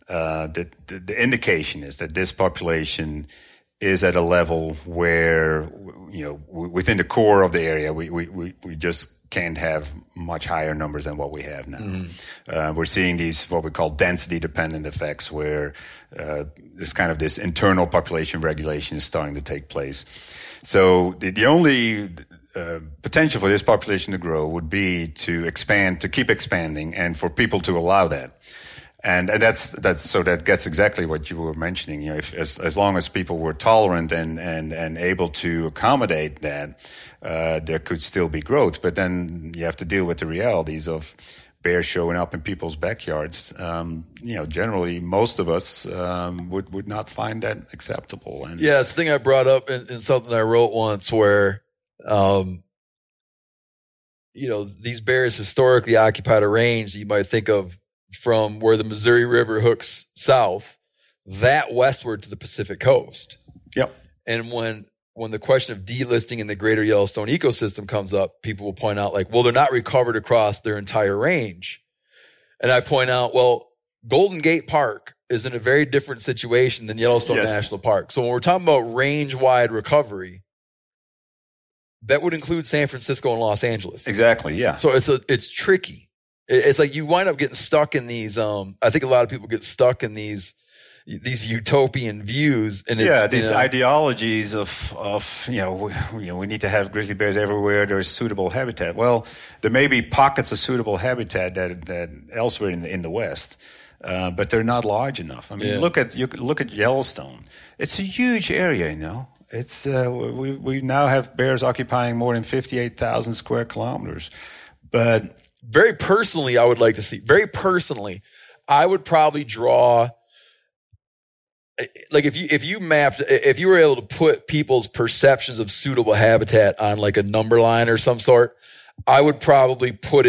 the indication is that this population is at a level where, within the core of the area, we just can't have much higher numbers than what we have now. Mm-hmm. We're seeing these, what we call density-dependent effects, where there's kind of this internal population regulation is starting to take place. So the only potential for this population to grow would be to expand, to keep expanding, and for people to allow that. And that's so that gets exactly what you were mentioning. If as long as people were tolerant and able to accommodate that, there could still be growth. But then you have to deal with the realities of bears showing up in people's backyards. Generally, most of us would not find that acceptable. And it's the thing I brought up in something I wrote once, where these bears historically occupied a range that you might think of from where the Missouri River hooks south, that westward to the Pacific coast. Yep. And when when the question of delisting in the greater Yellowstone ecosystem comes up, people will point out like, well, they're not recovered across their entire range. And I point out, well, Golden Gate Park is in a very different situation than Yellowstone National Park. So when we're talking about range-wide recovery, that would include San Francisco and Los Angeles. Exactly, yeah. So it's tricky. It's like you wind up getting stuck in these, I think a lot of people get stuck in these utopian views. And it's, these ideologies of we need to have grizzly bears everywhere. There's suitable habitat. Well, there may be pockets of suitable habitat that elsewhere in the West, but they're not large enough. I mean, look at Yellowstone. It's a huge area, It's we now have bears occupying more than 58,000 square kilometers. But very personally, I would like to see. Very personally, I would probably draw. Like if you were able to put people's perceptions of suitable habitat on like a number line or some sort, I would probably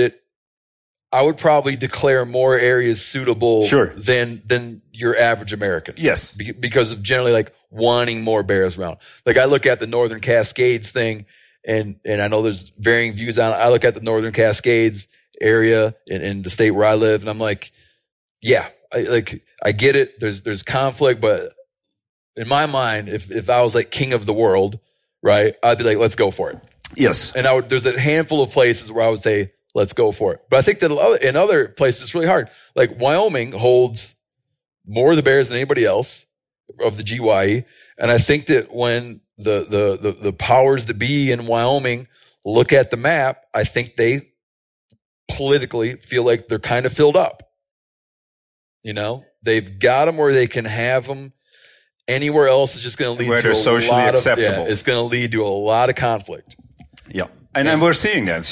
declare more areas suitable than your average American. Yes. Because of generally like wanting more bears around. Like I look at the Northern Cascades thing and I know there's varying views on it. I look at the Northern Cascades area in the state where I live and I'm like, yeah, I get it. There's conflict, but in my mind, if I was like king of the world, right, I'd be like, let's go for it. Yes. And there's a handful of places where I would say, let's go for it. But I think that in other places, it's really hard. Like Wyoming holds more of the bears than anybody else of the GYE. And I think that when the powers that be in Wyoming look at the map, I think they politically feel like they're kind of filled up. They've got them where they can have them. Anywhere else is just going to lead to socially acceptable. It's going to lead to a lot of conflict. Yeah. And we're seeing that.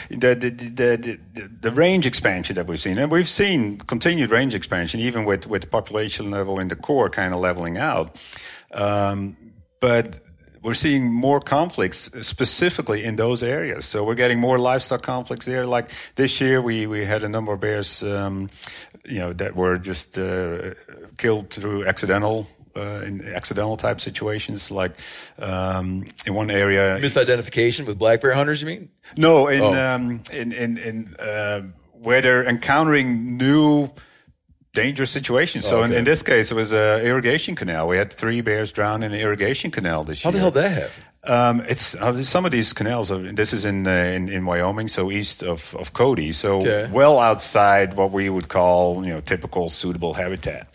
The range expansion that we've seen, and we've seen continued range expansion, even with the population level in the core kind of leveling out. But we're seeing more conflicts specifically in those areas. So we're getting more livestock conflicts there. Like this year, we had a number of bears, that were just killed through accidental type situations. Like in one area, misidentification with black bear hunters. You mean? No, where they're encountering new dangerous situations. So in this case, it was an irrigation canal. We had 3 bears drown in an irrigation canal this year. How the hell did that happen? It's some of these canals. This is in Wyoming, so east of Cody, so well outside what we would call typical suitable habitat.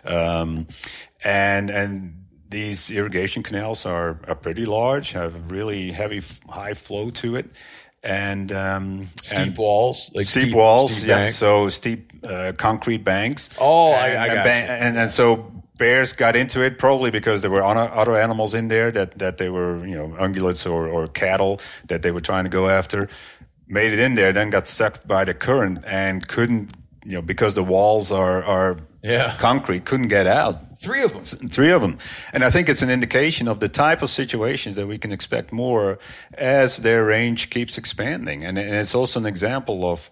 And these irrigation canals are pretty large, have a really high flow to it. And steep walls, like steep walls, steep banks. So steep concrete banks. Oh, I got and so bears got into it probably because there were other animals in there that they were ungulates or cattle that they were trying to go after. Made it in there, then got sucked by the current and couldn't because the walls are concrete, couldn't get out. 3 of them. 3 of them. And I think it's an indication of the type of situations that we can expect more as their range keeps expanding. And it's also an example of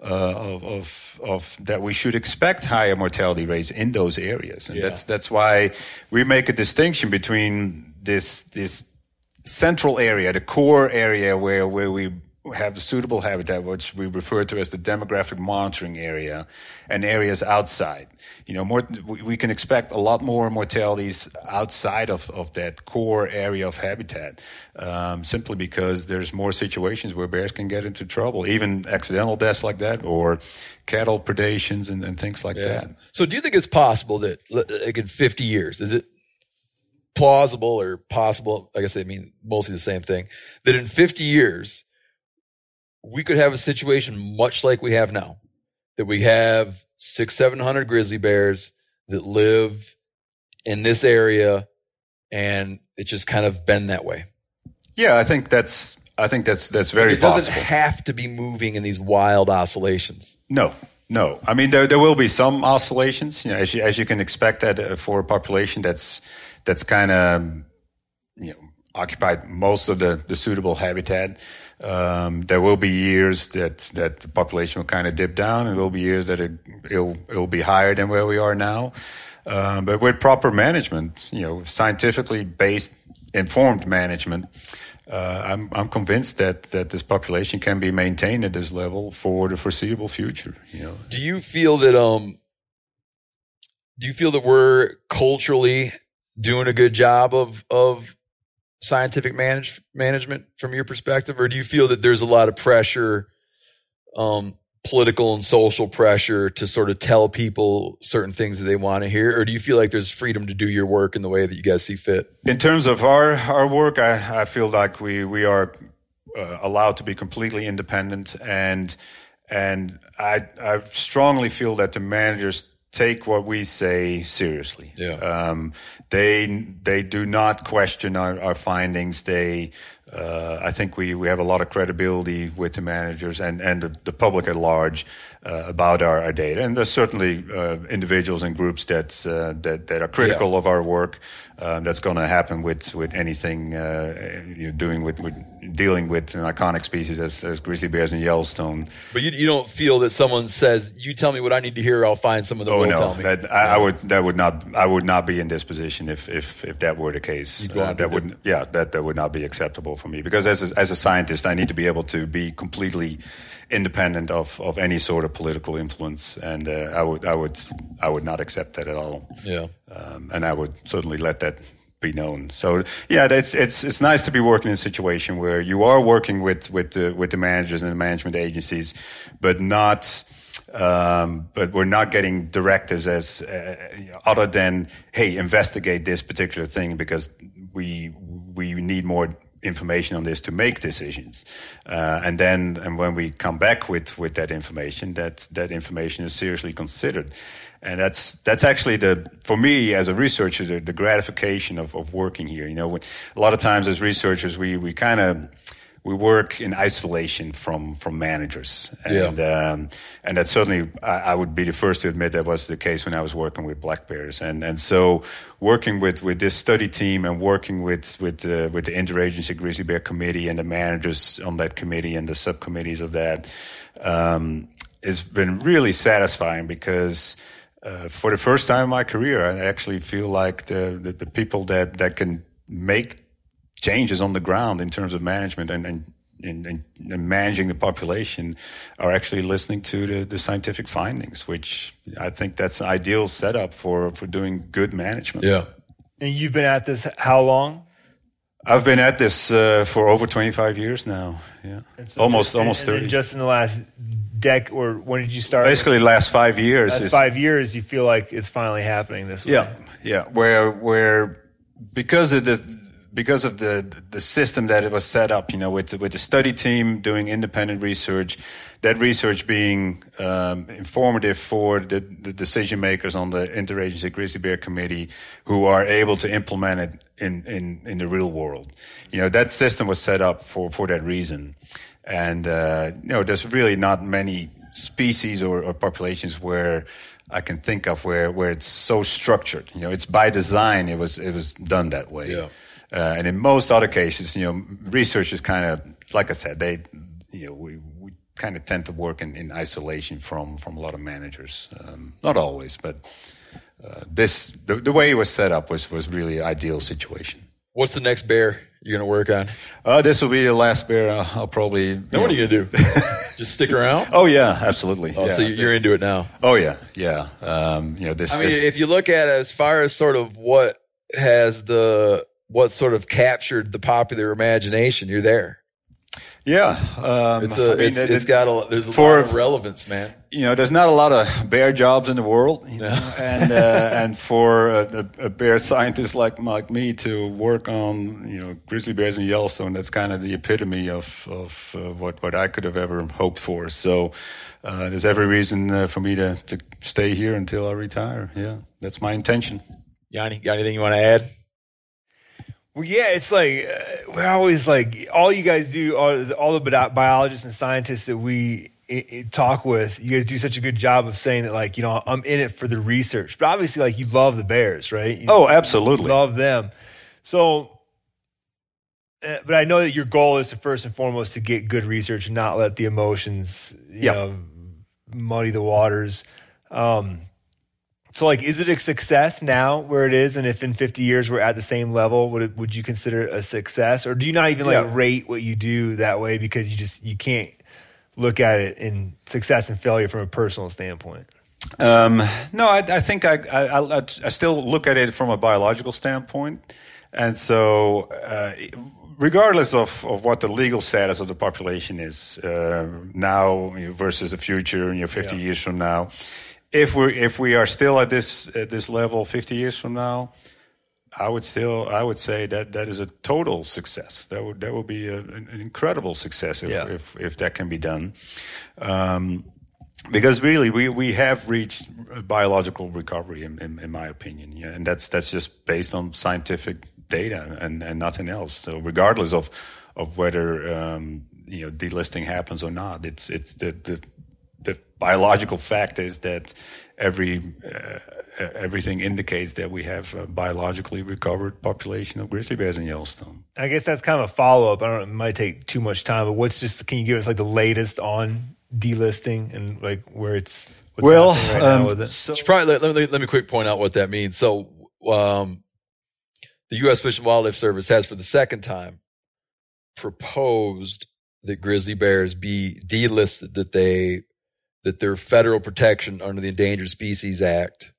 that we should expect higher mortality rates in those areas. And that's why we make a distinction between this central area, the core area where we have the suitable habitat, which we refer to as the demographic monitoring area, and areas outside. We can expect a lot more mortalities outside of that core area of habitat, simply because there's more situations where bears can get into trouble, even accidental deaths like that, or cattle predations and things like that. So do you think it's possible that, like in 50 years, is it plausible or possible, I guess they mean mostly the same thing, that in 50 years, we could have a situation much like we have now, that we have 600-700 grizzly bears that live in this area, and it's just kind of been that way. Yeah, I think that's very possible. It doesn't have to be moving in these wild oscillations. No. I mean, there will be some oscillations, as you can expect that for a population that's kind of occupied most of the suitable habitat. There will be years that the population will kind of dip down, and there will be years that it'll be higher than where we are now. But with proper management, scientifically based informed management, I'm convinced that this population can be maintained at this level for the foreseeable future. Do you feel that we're culturally doing a good job of scientific management from your perspective, or do you feel that there's a lot of pressure, political and social pressure, to sort of tell people certain things that they want to hear, or do you feel like there's freedom to do your work in the way that you guys see fit? In terms of our work, I feel like we are allowed to be completely independent, and I strongly feel that the managers take what we say seriously. Yeah. They do not question our findings. I think we have a lot of credibility with the managers and the public at large about our data. And there's certainly individuals and groups that are critical of our work. That's going to happen with anything dealing with an iconic species as grizzly bears in Yellowstone. But you don't feel that someone says, "You tell me what I need to hear, I'll find someone that will tell me." I would not be in this position if that were the case. That would not be acceptable for me, because as a scientist, I need to be able to be completely independent of any sort of political influence, and I would not accept that at all. Yeah. And I would certainly let that be known. So yeah, it's nice to be working in a situation where you are working with the managers and the management agencies, but we're not getting directives as other than, hey, investigate this particular thing because we need more information on this to make decisions, and when we come back with that information, that information is seriously considered. And that's actually for me as a researcher, the gratification of working here. A lot of times as researchers, we work in isolation from managers, and that certainly I would be the first to admit that was the case when I was working with black bears, and so working with this study team and working with the Interagency Grizzly Bear Committee and the managers on that committee and the subcommittees of that has been really satisfying, because for the first time in my career, I actually feel like the people that can make changes on the ground in terms of management and managing the population are actually listening to the scientific findings, which I think that's an ideal setup for doing good management. Yeah. And you've been at this how long? I've been at this for over 25 years now. Yeah, so almost 30. And just in the last or when did you start? Basically, the last 5 years. Last 5 years, you feel like it's finally happening this way. Yeah. Where because of the system that it was set up, with the study team doing independent research, that research being informative for the decision makers on the Interagency Grizzly Bear Committee, who are able to implement it in the real world. That system was set up for that reason. And there's really not many species or populations where I can think of where it's so structured. It's by design. It was done that way. Yeah. And in most other cases, research is kind of, like I said, we kind of tend to work in isolation from a lot of managers. Not always, but the way it was set up was really an ideal situation. What's the next bear you're going to work on? This will be the last bear. I'll probably. Then what are you going to do? Just stick around? Oh yeah, absolutely. Oh, yeah, so you're into it now? Oh yeah. If you look at it as far as sort of what sort of captured the popular imagination, you're there. Yeah, there's a lot of relevance, man. There's not a lot of bear jobs in the world, and for a bear scientist like me to work on grizzly bears in Yellowstone, that's kind of the epitome of what I could have ever hoped for. So there's every reason for me to stay here until I retire. Yeah, that's my intention. Yanni, got anything you want to add? Well, yeah, it's like we're always like all you guys do, all the biologists and scientists that we talk with. You guys do such a good job of saying that, like, I'm in it for the research, but obviously, like, you love the bears, right? Oh, absolutely, you love them. So, but I know that your goal is to first and foremost to get good research and not let the emotions, muddy the waters. So, like, is it a success now where it is? And if in 50 years we're at the same level, would you consider it a success? Or do you not even rate what you do that way because you can't look at it in success and failure from a personal standpoint? No, I think I still look at it from a biological standpoint. And so, regardless of what the legal status of the population is now versus the future, 50 years from now, if we are still at this level 50 years from now, I would say that is a total success. That would be an incredible success if that can be done. Because really, we have reached biological recovery, in my opinion, and that's just based on scientific data and nothing else. So regardless of whether delisting happens or not, it's the biological fact is that everything indicates that we have a biologically recovered population of grizzly bears in Yellowstone. I guess that's kind of a follow-up. I don't know, it might take too much time, but can you give us like the latest on delisting and like where it's happening right now with it? So probably let me quick point out what that means. So the U.S. Fish and Wildlife Service has for the second time proposed that grizzly bears be delisted, that their federal protection under the Endangered Species Act,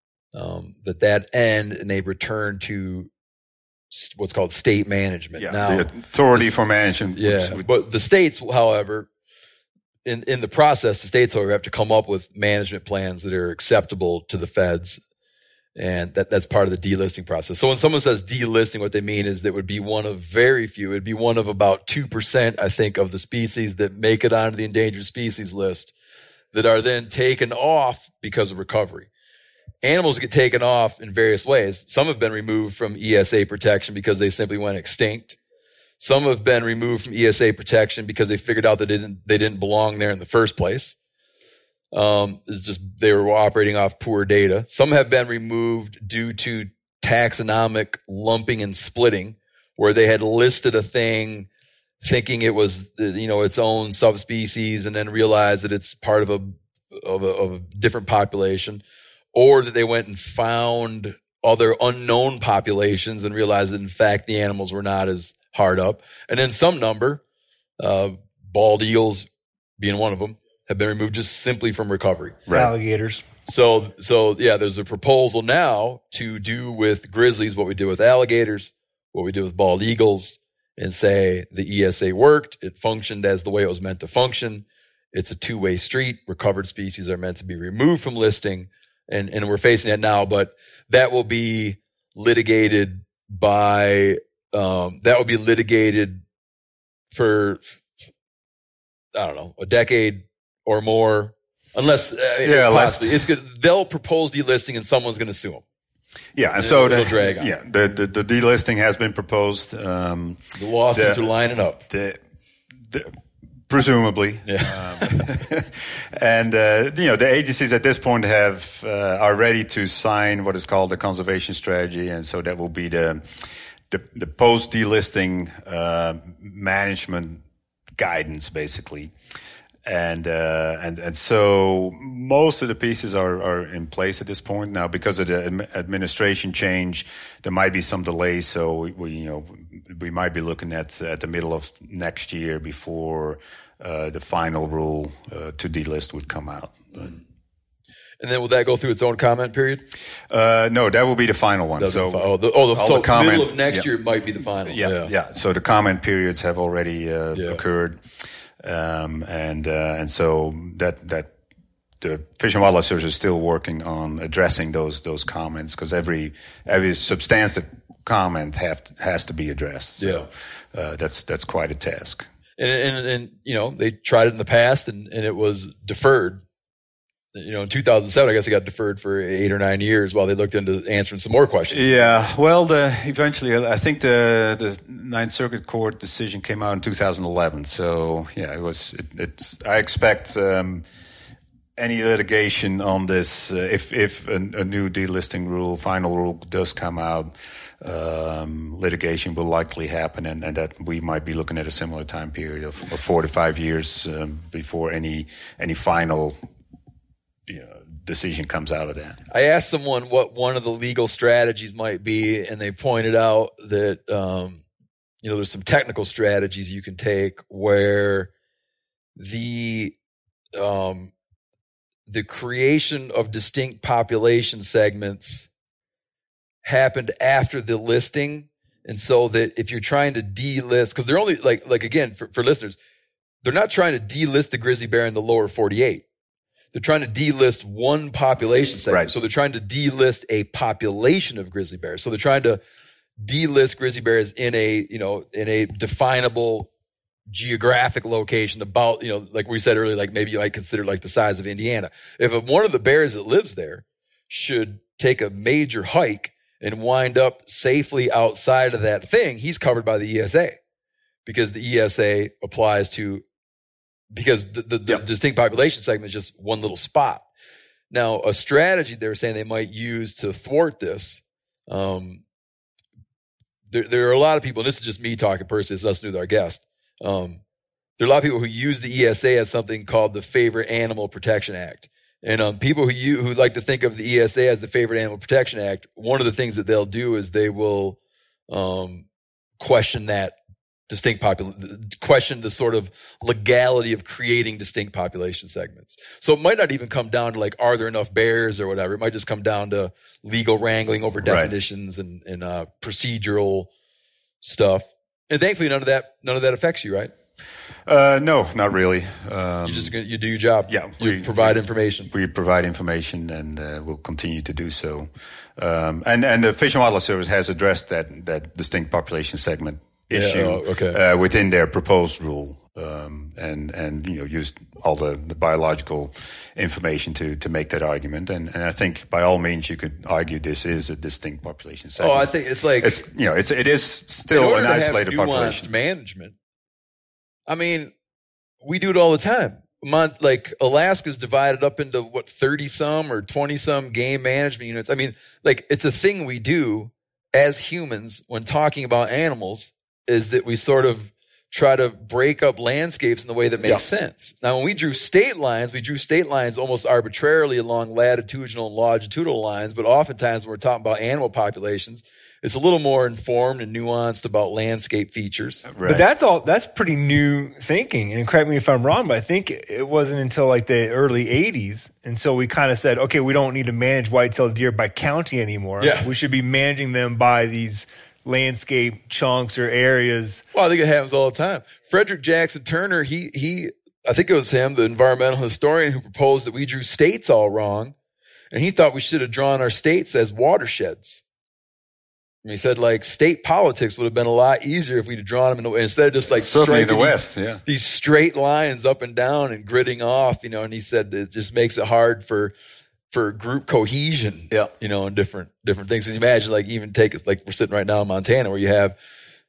that end and they return to what's called state management. Yeah, now, the authority for management. But the states, however, in the process, the states, however, have to come up with management plans that are acceptable to the feds. And that's part of the delisting process. So when someone says delisting, what they mean is that it would be one of very few. It would be one of about 2%, I think, of the species that make it onto the endangered species list that are then taken off because of recovery. Animals get taken off in various ways. Some have been removed from ESA protection because they simply went extinct. Some have been removed from ESA protection because they figured out that they didn't belong there in the first place. It's just they were operating off poor data. Some have been removed due to taxonomic lumping and splitting, where they had listed a thing thinking it was its own subspecies and then realized that it's part of a different population, or that they went and found other unknown populations and realized that in fact the animals were not as hard up. And then some number, bald eagles being one of them, have been removed just simply from recovery. Right. Alligators. So yeah, there's a proposal now to do with grizzlies what we did with alligators, what we did with bald eagles, and say the ESA worked. It functioned as the way it was meant to function. It's a two-way street. Recovered species are meant to be removed from listing, and we're facing that now. But that will be litigated for I don't know, a decade or more, unless it's good. They'll propose delisting and someone's going to sue them. Yeah, and so it'll drag on. Yeah, the delisting has been proposed. The lawsuits are lining up. Presumably, and the agencies at this point are ready to sign what is called the conservation strategy, and so that will be the post delisting management guidance, basically. And so most of the pieces are in place at this point now. Because of the administration change, there might be some delays. So we might be looking at the middle of next year before the final rule to delist would come out. And then will that go through its own comment period? No, that will be the final one. The comment, middle of next year might be the final. Yeah. So the comment periods have already occurred. And so that the Fish and Wildlife Service is still working on addressing those comments, because every substantive comment has to be addressed. So, that's quite a task. And they tried it in the past and it was deferred. In 2007, I guess it got deferred for 8 or 9 years while they looked into answering some more questions. Yeah, well, eventually, I think the Ninth Circuit Court decision came out in 2011. So yeah, I expect any litigation on this, if a new delisting final rule does come out, litigation will likely happen, and that we might be looking at a similar time period of 4 to 5 years before any final decision comes out of that. I asked someone what one of the legal strategies might be, and they pointed out that there's some technical strategies you can take where the creation of distinct population segments happened after the listing, and so that if you're trying to delist, because they're only like again for listeners, they're not trying to delist the grizzly bear in the lower 48. They're trying to delist one population segment. Right. So they're trying to delist a population of grizzly bears. So they're trying to delist grizzly bears in a definable geographic location about, like we said earlier, like maybe you might consider like the size of Indiana. If one of the bears that lives there should take a major hike and wind up safely outside of that thing, he's covered by the ESA because the ESA applies to, because the distinct population segment is just one little spot. Now, a strategy they were saying they might use to thwart this, there are a lot of people, and this is just me talking personally, it's us with our guest. There are a lot of people who use the ESA as something called the Favorite Animal Protection Act. And people who like to think of the ESA as the Favorite Animal Protection Act, one of the things that they'll do is they will question that question the sort of legality of creating distinct population segments. So it might not even come down to like, are there enough bears or whatever? It might just come down to legal wrangling over definitions and procedural stuff. And thankfully, none of that affects you, right? No, not really. You do your job. Yeah, you provide information. We provide information, and we'll continue to do so. And the Fish and Wildlife Service has addressed that distinct population segment issue within their proposed rule, and used all the biological information to make that argument. And I think by all means you could argue this is a distinct population segment. Oh, I think it's like it is still an isolated population. Management. I mean, we do it all the time. Like Alaska's divided up into 30-some or 20-some game management units. I mean, like it's a thing we do as humans when talking about animals, is that we sort of try to break up landscapes in the way that makes sense. Now, when we drew state lines almost arbitrarily along latitudinal and longitudinal lines, but oftentimes when we're talking about animal populations, it's a little more informed and nuanced about landscape features. Right. But that's pretty new thinking. And correct me if I'm wrong, but I think it wasn't until like the early 80s. And so we kind of said, okay, we don't need to manage white-tailed deer by county anymore. Yeah. We should be managing them by these landscape chunks or areas. Well, I think it happens all the time. Frederick Jackson Turner, he I think it was him, the environmental historian, who proposed that we drew states all wrong. And he thought we should have drawn our states as watersheds. And he said, like, state politics would have been a lot easier if we'd have drawn them instead of just like striking the West, these straight lines up and down and gridding off, and he said it just makes it hard for group cohesion, and different things. Because you imagine, like, even like we're sitting right now in Montana, where you have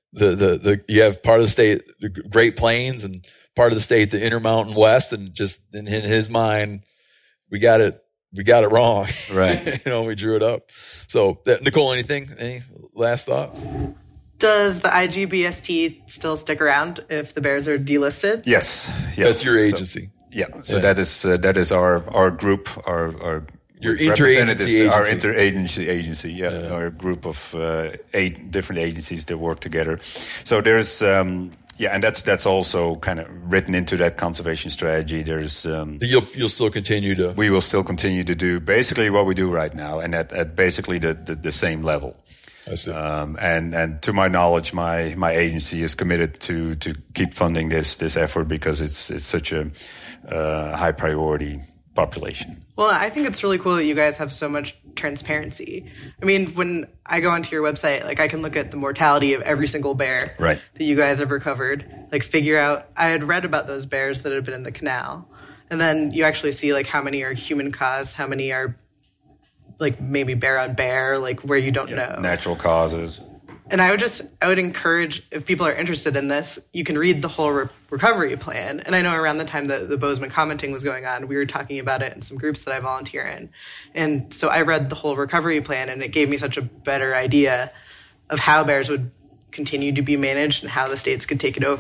you have part of the state, the Great Plains, and part of the state, the Intermountain West, and just in his mind, we got it wrong. Right. We drew it up. So, Nicole, any last thoughts? Does the IGBST still stick around if the bears are delisted? Yes. That's your agency. So that is our group, our your interagency our interagency agency. Our group of 8 different agencies that work together. So there's and that's also kind of written into that conservation strategy. There's you'll still continue to. We will still continue to do basically what we do right now, and at basically the same level. I see. And to my knowledge, my agency is committed to keep funding this effort because it's such a high priority population. Well, I think it's really cool that you guys have so much transparency. I mean, when I go onto your website, like, I can look at the mortality of every single bear that you guys have recovered, like, figure out, I had read about those bears that had been in the canal. And then you actually see, like, how many are human caused, how many are, like, maybe bear on bear, like, where you don't know. Natural causes. And I would encourage, if people are interested in this, you can read the whole recovery plan. And I know around the time that the Bozeman commenting was going on, we were talking about it in some groups that I volunteer in. And so I read the whole recovery plan, and it gave me such a better idea of how bears would continue to be managed and how the states could take it over.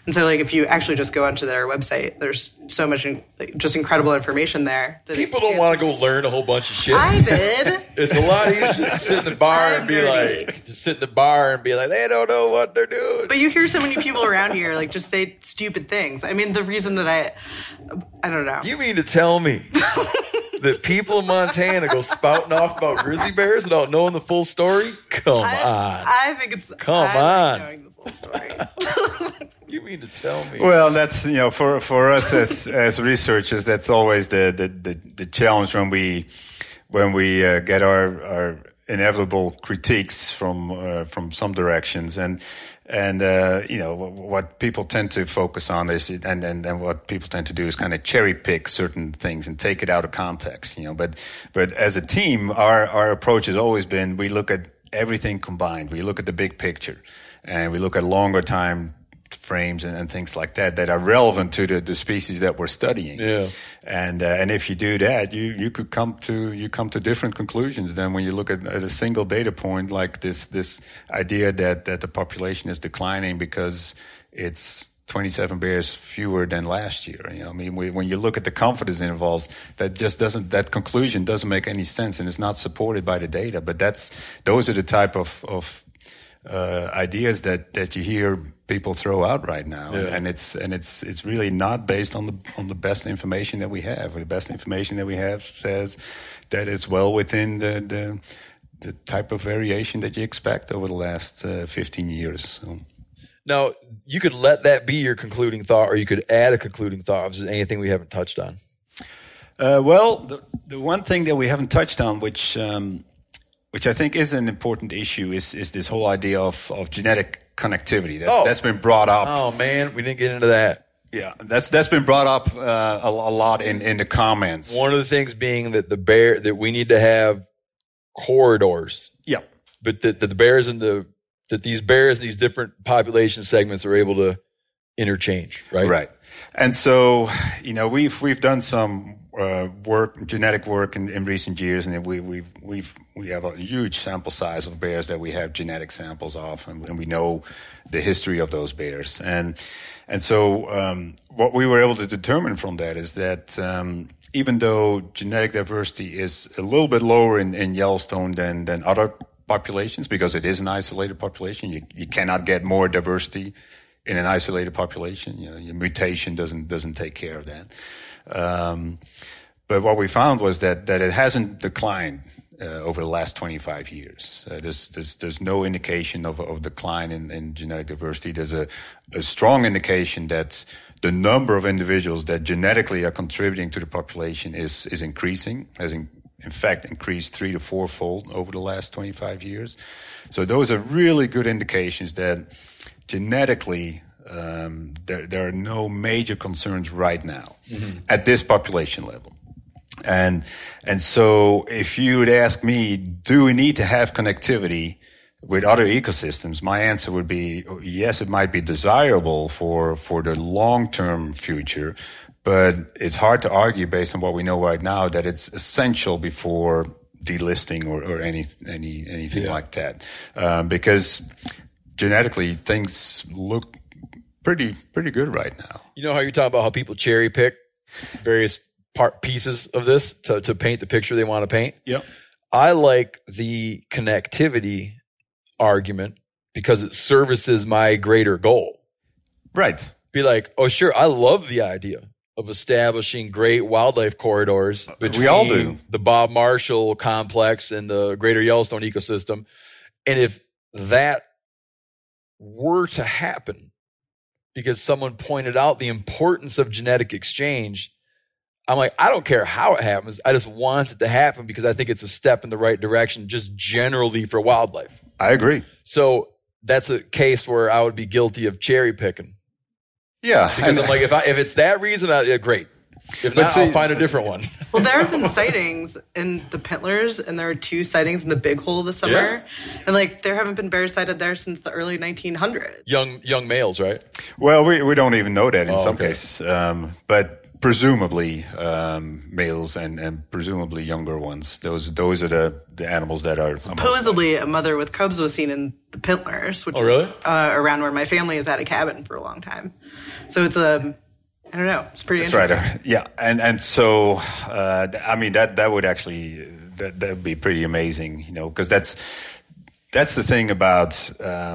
And so, like, if you actually just go onto their website, there's so much just incredible information there. That People don't want to go learn a whole bunch of shit. I did. It's a lot easier just to sit in the bar and be nerdy. like, they don't know what they're doing. But you hear so many people around here, like, just say stupid things. I mean, the reason that I don't know. You mean to tell me that people in Montana go spouting off about grizzly bears without knowing the full story? Come on. I think it's knowing the full story. You mean to tell me? Well, that's for us as researchers, that's always the challenge when we get our inevitable critiques from some directions and what people tend to focus on is and what people tend to do is kind of cherry pick certain things and take it out of context, but as a team our approach has always been we look at everything combined. We look at the big picture and we look at longer time frames and things like that are relevant to the species that we're studying. Yeah. And if you do that, you could come to different conclusions than when you look at a single data point like this idea that the population is declining because it's 27 bears fewer than last year. I mean, when you look at the confidence intervals, that conclusion doesn't make any sense, and it's not supported by the data. But those are the type of ideas that you hear people throw out right now, and it's really not based on the best information that we have. The best information that we have says that it's well within the type of variation that you expect over the last 15 years. So. Now, you could let that be your concluding thought, or you could add a concluding thought. Is there anything we haven't touched on? Well, the one thing that we haven't touched on, which I think is an important issue, is this whole idea of genetic connectivity. That's been brought up. Oh man, we didn't get into that. Yeah, that's been brought up a lot in the comments. One of the things being that that we need to have corridors. Yeah, but that these bears in these different population segments are able to interchange, right? Right. And so, we've done some genetic work in recent years, and we have a huge sample size of bears that we have genetic samples of, and we know the history of those bears. And so, what we were able to determine from that is that even though genetic diversity is a little bit lower in Yellowstone than other populations, because it is an isolated population, you cannot get more diversity in an isolated population. Your mutation doesn't take care of that. But what we found was that it hasn't declined over the last 25 years. There's no indication of decline in genetic diversity. There's a strong indication that the number of individuals that genetically are contributing to the population is increasing, has in fact increased 3 to 4-fold over the last 25 years. So those are really good indications that genetically there are no major concerns right now at this population level. And so if you would ask me, do we need to have connectivity with other ecosystems? My answer would be yes, it might be desirable for the long-term future, but it's hard to argue based on what we know right now that it's essential before delisting or anything like that. Because genetically things look pretty good right now. You know how you're talking about how people cherry pick various pieces of this to paint the picture they want to paint? Yep. I like the connectivity argument because it services my greater goal. Right. Be like, oh sure, I love the idea of establishing great wildlife corridors between we all do. The Bob Marshall complex and the greater Yellowstone ecosystem. And if that were to happen, because someone pointed out the importance of genetic exchange, I'm like, I don't care how it happens. I just want it to happen because I think it's a step in the right direction just generally for wildlife. I agree. So that's a case where I would be guilty of cherry picking. Yeah. Because I'm like, if it's that reason, great. If not, I'll find a different one. Well, there have been sightings in the Pintlers, and there are 2 sightings in the Big Hole this summer. Yeah. And there haven't been bears sighted there since the early 1900s. Young males, right? Well, we don't even know that in some cases. But presumably males and presumably younger ones. Those are the animals that are supposedly a mother with cubs was seen in the Pintlers, which really? is around where my family has had a cabin for a long time. So it's I don't know, it's pretty interesting. Right. Yeah, and so I mean that would actually that would be pretty amazing, because that's the thing about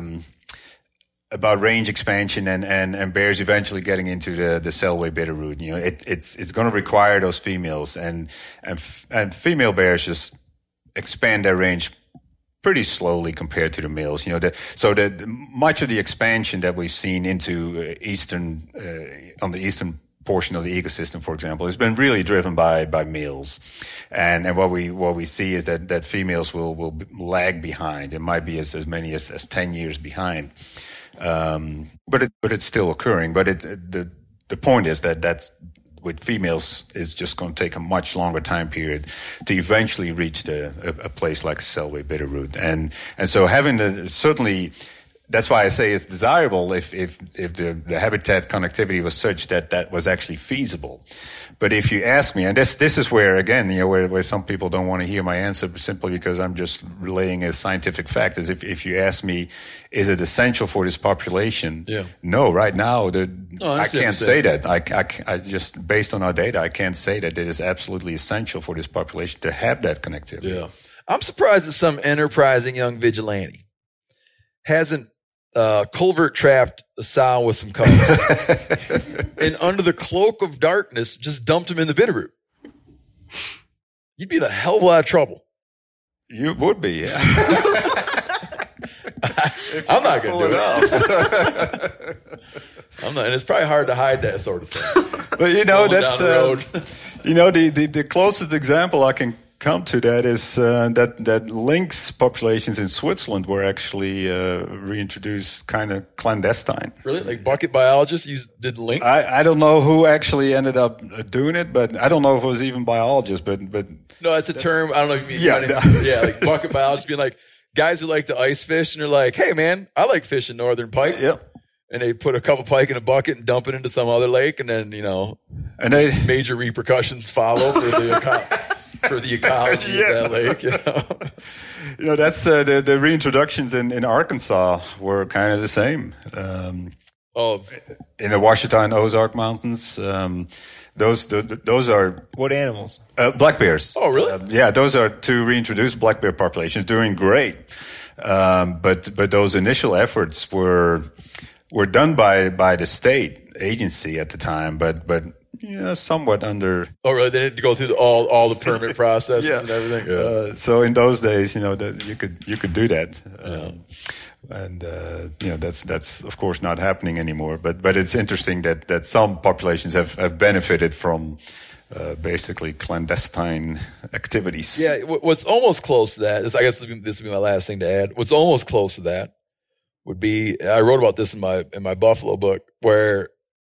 range expansion and bears eventually getting into the Selway Bitterroot. It's going to require those females, and female bears just expand their range pretty slowly compared to the males. So much of the expansion that we've seen into on the eastern portion of the ecosystem, for example, has been really driven by males, and what we see is that females will lag behind. It might be as many as 10 years behind. But it's still occurring. But the point is that with females is just going to take a much longer time period to eventually reach a place like Selway Bitterroot, and so having certainly. That's why I say it's desirable if the habitat connectivity was such that was actually feasible. But if you ask me, and this is where, again, where some people don't want to hear my answer simply because I'm just relaying a scientific fact, is if you ask me, is it essential for this population? Yeah. No, right now, I can't say that. I just, based on our data, I can't say that it is absolutely essential for this population to have that connectivity. Yeah. I'm surprised that some enterprising young vigilante hasn't culvert trapped a sow with some cubs and under the cloak of darkness just dumped him in the Bitterroot. You'd be in a hell of a lot of trouble. You would be, yeah. I'm not going to do it. I'm not, and it's probably hard to hide that sort of thing. But that's the closest example I can come to that is that lynx populations in Switzerland were actually reintroduced kind of clandestine. Really? Like bucket biologists did lynx? I don't know who actually ended up doing it, but I don't know if it was even biologists. But no, that's a term. I don't know if you mean. Yeah, like bucket biologists being like guys who like to ice fish, and they're like, hey man, I like fishing northern pike. Yep. And they put a couple pike in a bucket and dump it into some other lake, and then major repercussions follow for the ecology of that lake. That's the reintroductions in Arkansas were kind of the same. In the Ouachita and Ozark Mountains, those are what animals? Black bears. Oh, really? Yeah, those are two reintroduced black bear populations doing great. But those initial efforts were done by the state agency at the time, but somewhat under. Oh, really? They didn't go through all the permit processes and everything. Yeah. So in those days, that you could do that, and that's of course not happening anymore. But it's interesting that some populations have benefited from basically clandestine activities. Yeah, what's almost close to that is, I guess this would be my last thing to add. What's almost close to that would be, I wrote about this in my Buffalo book, where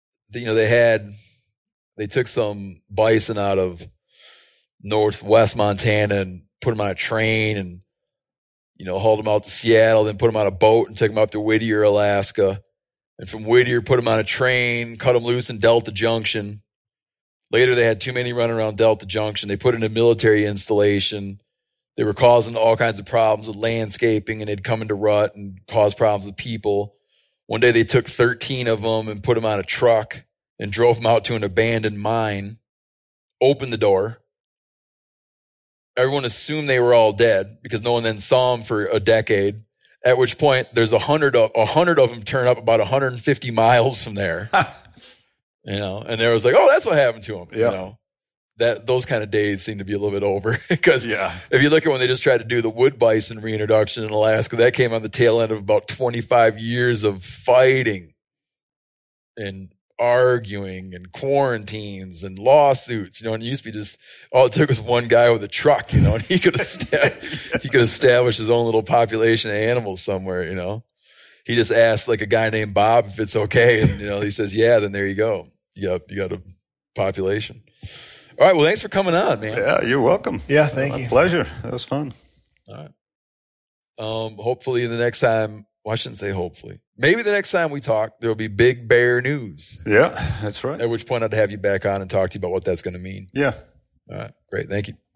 they took some bison out of northwest Montana and put them on a train and, hauled them out to Seattle, then put them on a boat and took them up to Whittier, Alaska. And from Whittier, put them on a train, cut them loose in Delta Junction. Later, they had too many running around Delta Junction. They put in a military installation. They were causing all kinds of problems with landscaping, and they'd come into rut and cause problems with people. One day, they took 13 of them and put them on a truck and drove them out to an abandoned mine, opened the door. Everyone assumed they were all dead because no one then saw them for a decade, at which point there's 100 of them turn up about 150 miles from there. And there was like, oh, that's what happened to them. Yeah. That those kind of days seem to be a little bit over because if you look at when they just tried to do the wood bison reintroduction in Alaska, that came on the tail end of about 25 years of fighting and arguing and quarantines and lawsuits, and it used to be just all it took was one guy with a truck, and he could establish his own little population of animals somewhere, He just asked like a guy named Bob if it's okay, and he says, yeah, then there you go. You got a population. All right, well, thanks for coming on, man. Yeah, you're welcome. Yeah, thank you. Pleasure. That was fun. All right. Hopefully the next time Well, I shouldn't say hopefully. Maybe the next time we talk, there will be big bear news. Yeah, that's right. At which point I'd have you back on and talk to you about what that's going to mean. Yeah. All right. Great. Thank you.